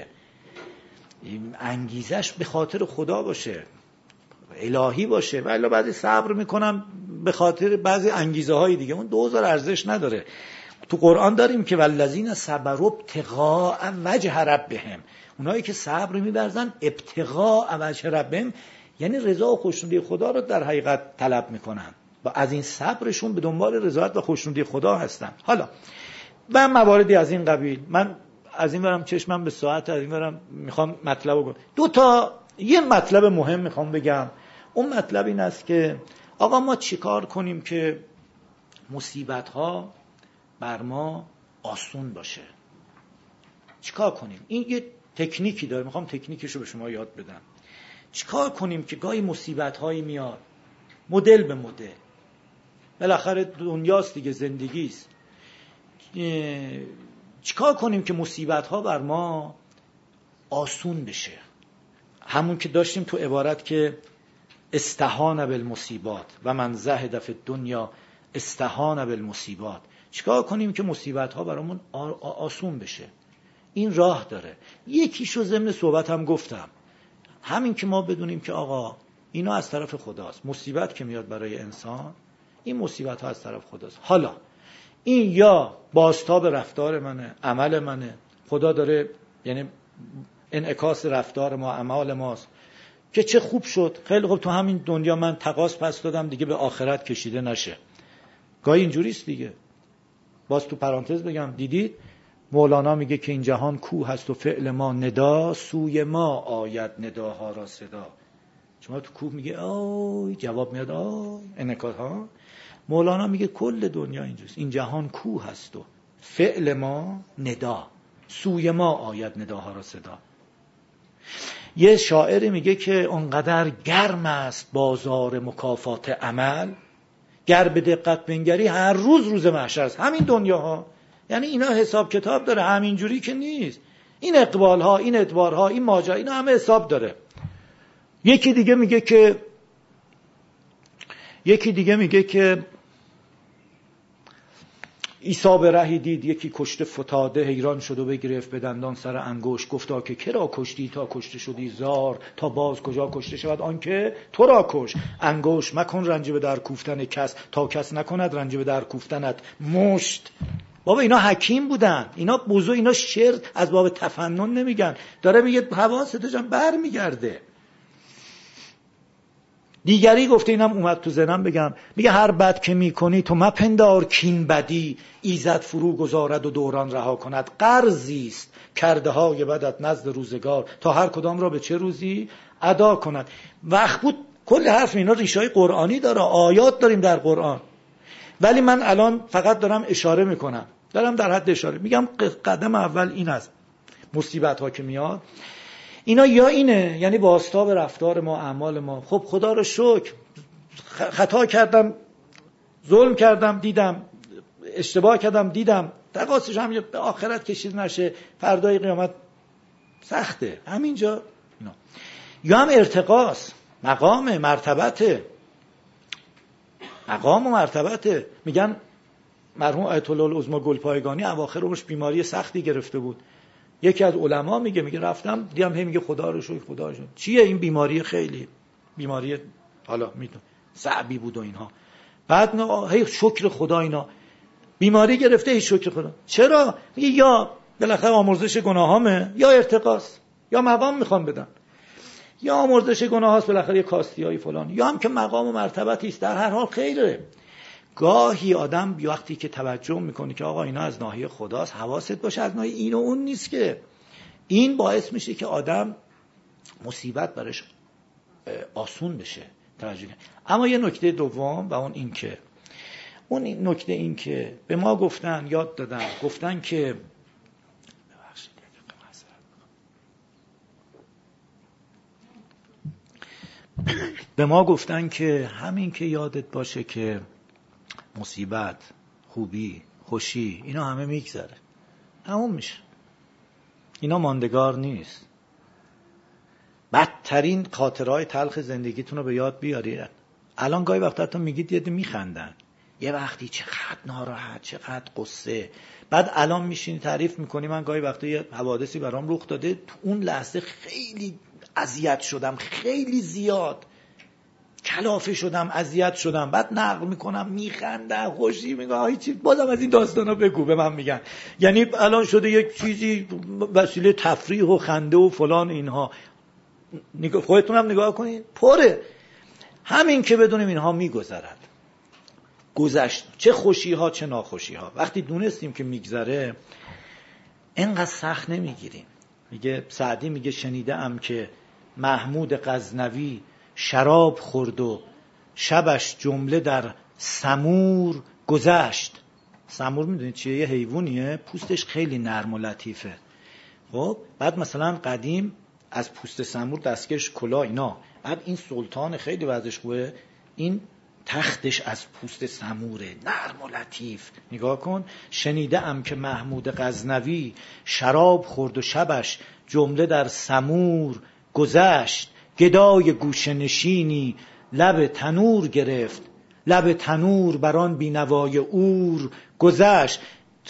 انگیزش به خاطر خدا باشه، الهی باشه. ولی بعضی صبر میکنم به خاطر بعضی انگیزه های دیگه، اون 2000 ارزش نداره. تو قرآن داریم که والذین صبروا ابتغاء وجه ربهم، اونایی که صبر می‌ورزن ابتغاء وجه ربهم یعنی رضا و خوشنودی خدا رو در حقیقت طلب میکنن و از این صبرشون به دنبال رضایت و خوشنودی خدا هستن. حالا و مواردی از این قبیل. من از این برم چشمم به ساعت، از این برم میخوام مطلب رو یه مطلب مهم میخوام بگم. اون مطلب این است که آقا ما چیکار کنیم که مصیبت ها بر ما آسون باشه؟ چیکار کنیم؟ این یه تکنیکی داره، میخوام تکنیکش رو به شما یاد بدم. چیکار کنیم که گاهی مصیبت هایی میاد مدل به مدل، بالاخره دنیاست دیگه، زندگیست. چیکار کنیم که مصیبت ها بر ما آسون بشه؟ همون که داشتیم تو عبارت که استهان بالمصیبات و من زهد فی الدنیا استهان بالمصیبات. چیکار کنیم که مصیبت ها برامون آسون بشه؟ این راه داره. یکیشو ضمن صحبت هم گفتم، همین که ما بدونیم که آقا اینا از طرف خداست. مصیبت که میاد برای انسان، این مصیبت ها از طرف خداست. حالا این یا بازتاب رفتار منه، عمل منه، خدا داره یعنی انعکاس رفتار ما، عمل ماست که چه خوب شد، خیلی خوب، تو همین دنیا من تقاص پس دادم دیگه به آخرت کشیده نشه. گاهی اینجوریست دیگه. باز تو پرانتز بگم، دیدید مولانا میگه که این جهان کوه هست و فعل ما ندا، سوی ما آید نداها را صدا. شما تو کوه میگه آی، جواب میاد آی، انعکاس ها. مولانا میگه کل دنیا اینجوریست، این جهان کوه هست و فعل ما ندا، سوی ما آید نداها را صدا. یه شاعر میگه که اونقدر گرم است بازار مکافات عمل، گر به دقت بنگری هر روز روز محشر است. همین دنیاها یعنی اینا حساب کتاب داره، همینجوری که نیست. این اقبال ها، این ادبار ها، این ماجرا، اینا همه حساب داره. یکی دیگه میگه که عیسی به رهی دید یکی کشته فتاده، حیران شد و بگرفت به دندان سر انگشت، گفتا که کرا کشتی تا کشته شدی زار، تا باز کجا کشته شود آن که تو را کش. انگشت مکن رنج به در کوفتن کس، تا کس نکند رنج به در کوفتنت مشت. بابا اینا حکیم بودن، اینا بزرگ، اینا شعر از باب تفنن نمیگن. داره میگه حواست جان بر میگرده. دیگری گفته، اینم اومد تو ذهنم بگم، میگه هر بد که میکنی تو مپندار کین بدی، ایزد فرو گذارد و دوران رها کند. قرضی است کرده های بدت نزد روزگار، تا هر کدام را به چه روزی ادا کند. وقت بود کل حرف اینا ریشه‌های قرآنی داره، آیات داریم در قرآن. ولی من الان فقط دارم اشاره میکنم، دارم در حد اشاره میگم. قدم اول این است، مصیبت ها که میاد اینا یا اینه یعنی بازتاب رفتار ما، اعمال ما. خب خدا رو شکر خطا کردم، ظلم کردم دیدم، اشتباه کردم دیدم، تقاصش هم به آخرت کشید نشه، فردای قیامت سخته. همینجا اینا. یا هم ارتقاست، مقام مرتبته، مقام و مرتبته. میگن مرحوم آیت الله العظما گلپایگانی اواخر عمرش بیماری سختی گرفته بود. یکی از علما میگه رفتم دیدم هی میگه خدا رو شکر خدا رو شکر. چیه این بیماری؟ خیلی بیماری حالا میدون صعبی بود و اینها. بعد هی شکر خدا، اینا بیماری گرفته هی شکر خدا. چرا؟ میگه یا بالاخره آمرزش گناهامه، یا ارتقاست، یا مقام میخوام بدن، یا آمرزش گناه هاست بالاخره یه کاستیایی فلان، یا هم که مقام و مرتبتی است. در هر حال خیره. گاهی آدم وقتی که توجه میکنه که آقا اینا از ناحیه خداست، حواست باشه از ناحیه این و اون نیست، که این باعث میشه که آدم مصیبت برش آسون بشه توجه کنه. اما یه نکته دوم و اون نکته این که به ما گفتن، یاد دادن، گفتن که به ما گفتن که همین که یادت باشه که مصیبت، خوبی، خوشی اینا همه میگذره، تموم میشه، اینا ماندگار نیست. بدترین خاطرهای تلخ زندگیتون رو به یاد بیارید. الان گاهی وقتا تو میگید یه میخندن، یه وقتی چقدر ناراحت، چقدر قصه، بعد الان میشینی تعریف میکنی من گاهی وقتا یه حوادثی برام رخ داده، تو اون لحظه خیلی اذیت شدم، خیلی زیاد کلافه شدم، اذیت شدم، بعد نقل میکنم، میخندم، خوشی میگم هیچی، بازم از این داستانا بگو، به من میگن یعنی الان شده یک چیزی وسیله تفریح و خنده و فلان اینها. خودتون هم نگاه کنید پره. همین که بدونیم اینها میگذرد، گذشت، چه خوشی ها چه ناخوشی ها، وقتی دونستیم که میگذره اینقدر سخت نمیگیریم. میگه سعدی، میگه شنیدم که محمود غزنوی شراب خورد و شبش جمله در سمور گذشت. سمور میدونید چیه؟ یه حیوانیه، پوستش خیلی نرم و لطیفه. خب بعد مثلا قدیم از پوست سمور دستکش، کلاه، اینا. بعد این سلطان خیلی وضعش خوبه، این تختش از پوست سموره، نرم و لطیف. نگاه کن، شنیدم که محمود غزنوی شراب خورد و شبش جمله در سمور گذشت. گدای گوشه نشینی لب تنور گرفت، لب تنور بران بینوای اور گذشت.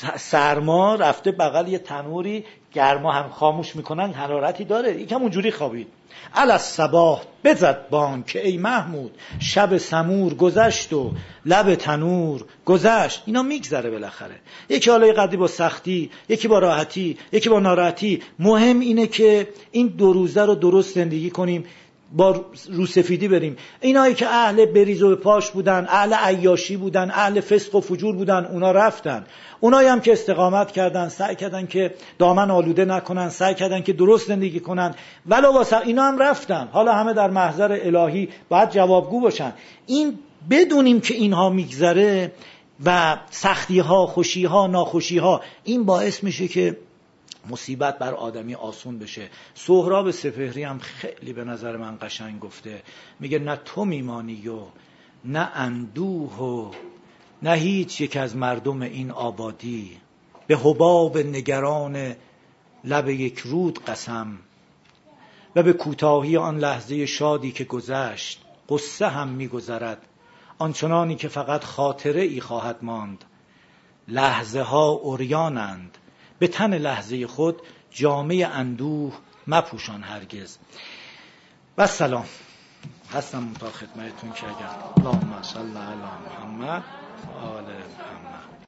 سرما رفته بغل یه تنوری، گرما هم خاموش میکنن، حرارتی داره، یکم اونجوری خوابید. الصباح بزد بانگ که ای محمود شب سمور گذشت و لب تنور گذشت. اینا میگذره بالاخره. یکی حالا قدری با سختی، یکی با راحتی، یکی با ناراحتی. مهم اینه که این 2 روزه رو درست زندگی کنیم، با روسفیدی بریم. اینایی که اهل بریز و پاش بودن، اهل عیاشی بودن، اهل فسق و فجور بودن، اونا رفتن. اونایی هم که استقامت کردن، سعی کردن که دامن آلوده نکنن، سعی کردن که درست زندگی کنن، ولو واسه اینا هم رفتن. حالا همه در محضر الهی باید جوابگو باشن. این بدونیم که اینها میگذره و سختی ها، خوشی ها، ناخوشی ها، این باعث میشه که مصیبت بر آدمی آسون بشه. سهراب سپهری هم خیلی به نظر من قشنگ گفته، میگه نه تو میمانی و نه اندوه و نه هیچ یک از مردم این آبادی، به حباب نگران لب یک رود قسم و به کوتاهی آن لحظه شادی که گذشت. قصه هم میگذرد آنچنانی که فقط خاطره ای خواهد ماند. لحظه ها عریانند، به تن لحظه خود جامه اندوه مپوشان هرگز. و سلام. هستم تا خدمتتون که اگر اللهم صل علی محمد و آل محمد.